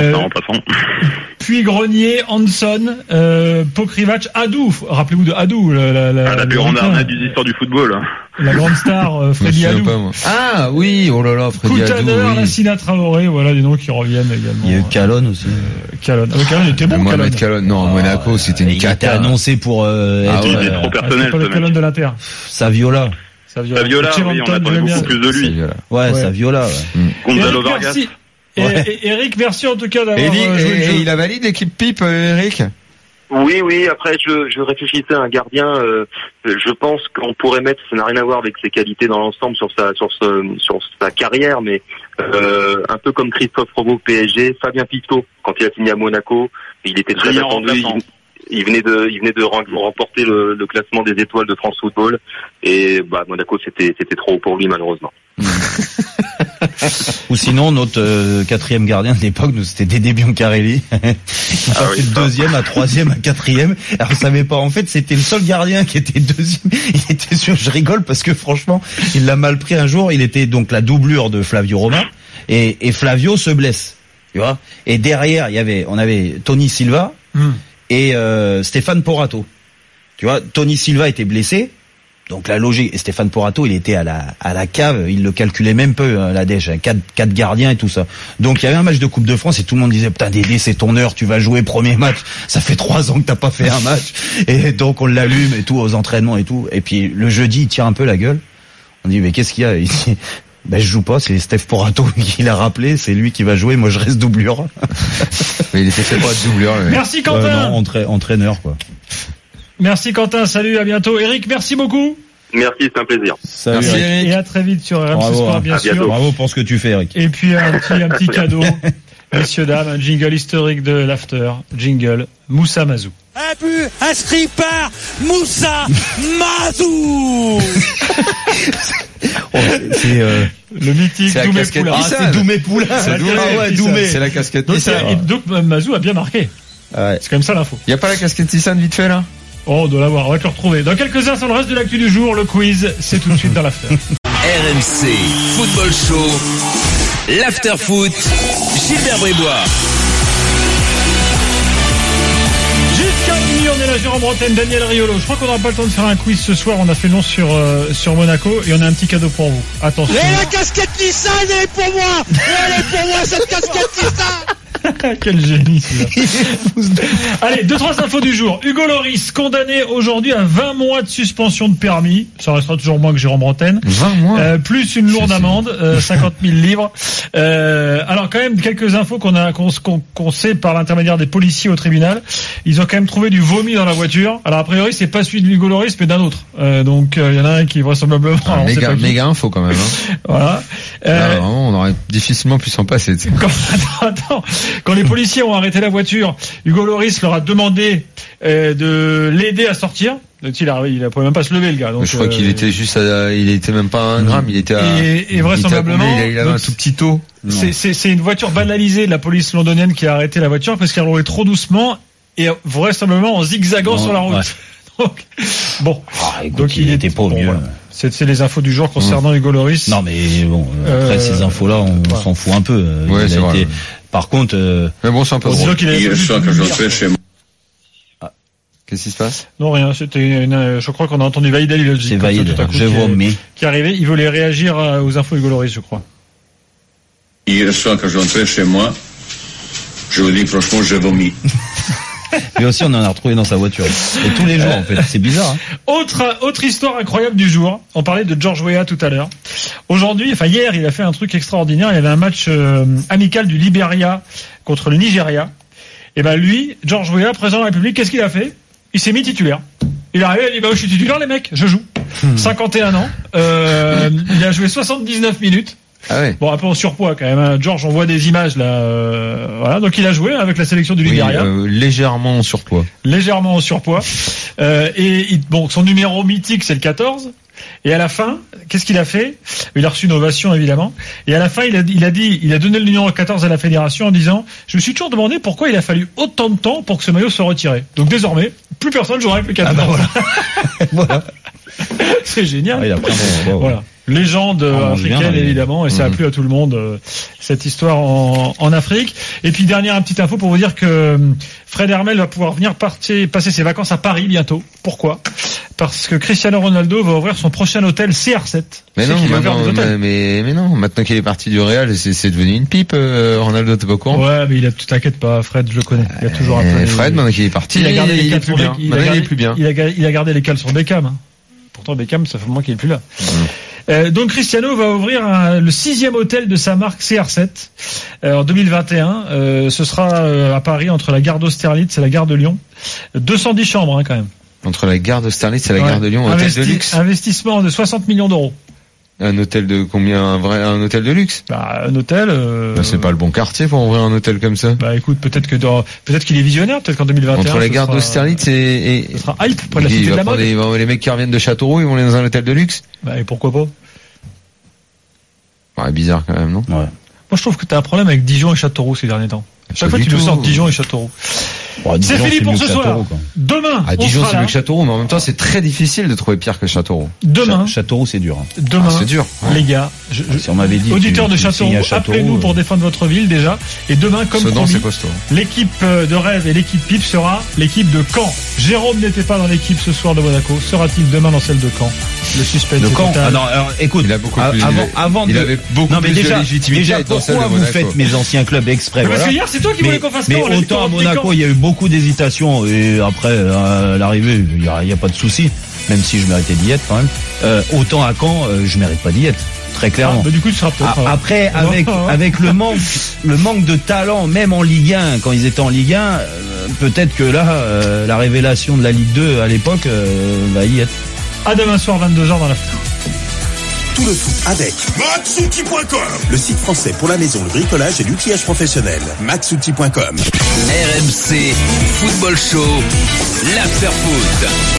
Puis Grenier, Hanson, Pokrivac, Hadou. Rappelez-vous de Hadou, la plus grande arnaque de l'histoire du football. La grande star, Freddy Hadou. Ah oui, oh là là, Freddy Hadou. Coutaner, Lassina Traoré, voilà des noms qui reviennent également. Il y a eu Calonne aussi. Calonne il était bon. Mohamed Calonne, non, Monaco, c'était une cata. Il était annoncé pour être trop personnel. C'est pas le Calonne de l'Inter. Saviola, oui, on attendait beaucoup plus de lui. Saviola. Gonzalo Vargas. Eric, merci en tout cas d'avoir joué le jeu. Il a validé l'équipe PIP, Eric? Oui. Après, je réfléchissais à un gardien. Je pense qu'on pourrait mettre, ça n'a rien à voir avec ses qualités dans l'ensemble sur sa carrière, mais un peu comme Christophe Robot PSG, Fabien Picault quand il a signé à Monaco, il était très attendu. Il venait de remporter le classement des étoiles de France Football et Monaco c'était trop haut pour lui malheureusement. Ou sinon notre quatrième gardien de l'époque, c'était Dédé Biancarelli. Il passait de deuxième à troisième à quatrième. Alors on savait pas, en fait c'était le seul gardien qui était deuxième. Il était sûr, je rigole parce que franchement il l'a mal pris un jour. Il était donc la doublure de Flavio Roma et Flavio se blesse, tu vois. Et derrière on avait Tony Silva. Et Stéphane Porato. Tu vois, Tony Silva était blessé. Donc la logique, et Stéphane Porato, il était à la cave, il le calculait même peu, la dèche, 4 gardiens et tout ça. Donc il y avait un match de Coupe de France et tout le monde disait putain Dédé, c'est ton heure, tu vas jouer premier match. Ça fait 3 ans que t'as pas fait un match. Et donc on l'allume et tout aux entraînements et tout. Et puis le jeudi, il tire un peu la gueule. On dit mais qu'est-ce qu'il y a? Il dit je joue pas, c'est Steph Porato qui l'a rappelé, c'est lui qui va jouer, moi je reste doublure. Mais il était fait pour être doublure. Merci Quentin. Entraîneur quoi. Merci Quentin, salut, à bientôt. Eric, merci beaucoup. Merci, c'est un plaisir. Salut, merci Eric. Et à très vite sur RMC Sport, bien sûr. Bravo pour ce que tu fais, Eric. Et puis un petit cadeau, messieurs, dames, un jingle historique de l'After, jingle Moussa Mazou. Un but inscrit par Moussa Mazou. C'est le mythique Doumé Poula. C'est Doumé Poula. C'est la casquette Nissan. Donc Mazou a bien marqué. C'est comme ça l'info. Il y a pas la casquette Nissan vite fait là? Oh, on doit l'avoir, on va te le retrouver. Dans quelques instants, le reste de l'actu du jour, le quiz, c'est tout de suite dans l'after. RMC Football Show, l'after foot, Gilbert Brébois. Jusqu'à minuit, on est là, Jérôme Bretagne, Daniel Riolo. Je crois qu'on n'aura pas le temps de faire un quiz ce soir. On a fait non sur Monaco et on a un petit cadeau pour vous. Attention. Et la casquette Nissan, elle est pour moi. Elle est pour moi, cette casquette Nissan. Quel génie celui-là. Allez, 2-3 infos du jour. Hugo Lloris condamné aujourd'hui à 20 mois de suspension de permis. Ça restera toujours moins que Jérôme Bretagne. 20 mois. Plus une lourde amende, 50 000 livres. Alors quand même quelques infos qu'on sait par l'intermédiaire des policiers au tribunal. Ils ont quand même trouvé du vomi dans la voiture. Alors a priori c'est pas celui de Hugo Lloris mais d'un autre. Donc il y en a un qui vraisemblablement. Méga info quand même. Hein. Voilà. Là, vraiment, on aurait difficilement pu s'en passer. Attends. Quand les policiers ont arrêté la voiture, Hugo Lloris leur a demandé de l'aider à sortir. Donc il pouvait même pas se lever le gars. Donc, je crois qu'il était juste il était même pas à 1 gramme, il était à, et vraisemblablement il avait un tout petit taux. C'est une voiture banalisée de la police londonienne qui a arrêté la voiture parce qu'elle roulait trop doucement. et vraisemblablement en zigzagant sur la route. Ouais. Donc, bon. Écoute, donc il était pas au mieux. Voilà. C'est les infos du jour concernant Hugo Lloris. Non, mais bon, après ces infos-là, on s'en fout un peu. Ouais, c'est vrai. Par contre, mais bon, c'est un peu drôle. Hier soir, quand je rentrais chez moi. Qu'est-ce qui se passe? Non, rien. C'était je crois qu'on a entendu Vaïd El Ilodji. C'est Vaïd, je vomis. Qui est arrivé. Il voulait réagir aux infos Hugo Lloris, je crois. Hier soir, quand je rentrais chez moi, je vous dis franchement, je vomis. Lui aussi, on en a retrouvé dans sa voiture. Et tous les jours, en fait. C'est bizarre. Hein. Autre histoire incroyable du jour. On parlait de George Weah tout à l'heure. Hier, il a fait un truc extraordinaire. Il y avait un match amical du Libéria contre le Nigeria. Et ben lui, George Weah, président de la République, qu'est-ce qu'il a fait? Il s'est mis titulaire. Il est arrivé, il a dit, je suis titulaire, les mecs, je joue. 51 ans. Il a joué 79 minutes. Ah ouais. Bon, un peu en surpoids quand même. Hein. George, on voit des images là. Voilà, donc il a joué avec la sélection du Libéria. Légèrement en surpoids. Légèrement en surpoids. Son numéro mythique, c'est le 14. Et à la fin, qu'est-ce qu'il a fait? Il a reçu une ovation évidemment. Et à la fin, il a donné le numéro 14 à la fédération en disant: je me suis toujours demandé pourquoi il a fallu autant de temps pour que ce maillot soit retiré. Donc désormais, plus personne jouera avec le 14. Voilà. C'est génial. Il a pris voilà. Légende africaine évidemment, et ça a plu à tout le monde cette histoire en Afrique. Et puis dernière petite info pour vous dire que Fred Hermel va pouvoir venir passer ses vacances à Paris bientôt. Pourquoi? Parce que Cristiano Ronaldo va ouvrir son prochain hôtel CR7. Mais non, maintenant qu'il est parti du Real, c'est devenu une pipe. Ronaldo, t'es pas au courant? Ouais, mais t'inquiète pas, Fred, je le connais. Il a toujours Fred, maintenant qu'il est parti, il a gardé les cales sur Beckham. Il est plus bien. Il a gardé les cales sur Beckham. Hein. Pourtant Beckham, ça fait un moment qu'il est plus là. Donc Cristiano va ouvrir le 6e hôtel de sa marque CR7 en 2021. Ce sera à Paris entre la gare d'Austerlitz et la gare de Lyon. 210 chambres quand même. Entre la gare d'Austerlitz et la gare de Lyon, hôtel de luxe. Investissement de 60 millions d'euros. Un hôtel de combien? Un hôtel de luxe? Un hôtel. C'est pas le bon quartier pour ouvrir un hôtel comme ça. Écoute, peut-être qu'il est visionnaire, peut-être qu'en 2021. Entre la gare d'Austerlitz et ce sera hype près de la cité de la mode. Les mecs qui reviennent de Châteauroux, ils vont aller dans un hôtel de luxe. Et pourquoi pas? Bizarre quand même, non? Ouais. Moi, je trouve que t'as un problème avec Dijon et Châteauroux ces derniers temps. Chaque fois, tu me sors Dijon et Châteauroux. C'est fini pour ce soir. Demain, Dijon, c'est mieux que Châteauroux, mais en même temps, c'est très difficile de trouver pire que Châteauroux. Demain. Châteauroux, c'est dur. Demain. C'est dur. Les gars, si on m'avait dit auditeurs de Châteauroux, appelez-nous pour défendre votre ville déjà. Et demain, comme promis, l'équipe de rêve et l'équipe PIP sera l'équipe de Caen. Jérôme n'était pas dans l'équipe ce soir de Monaco. Sera-t-il demain dans celle de Caen? Le suspense. De Caen. Alors, écoute, il a beaucoup plus. Il avait beaucoup plus de légitimité. Déjà, pourquoi vous faites mes anciens clubs exprès? Parce que hier, c'est toi qui voulais qu'on fasse Caen. Mais autant à Monaco, il y a eu beaucoup d'hésitation. Et après, à l'arrivée, il y a pas de souci. Même si je méritais d'y être quand même. Autant à Caen, je mérite pas d'y être. Très clairement. Du coup, tu seras peut-être. Après, avec le manque de talent, même en Ligue 1, quand ils étaient en Ligue 1, peut-être que là, la révélation de la Ligue 2 à l'époque va y être. À demain soir, 22h dans la foot. Tout le foot avec Maxouti.com, le site français pour la maison, le bricolage et l'outillage professionnel. Maxouti.com. RMC Football Show, l'after foot.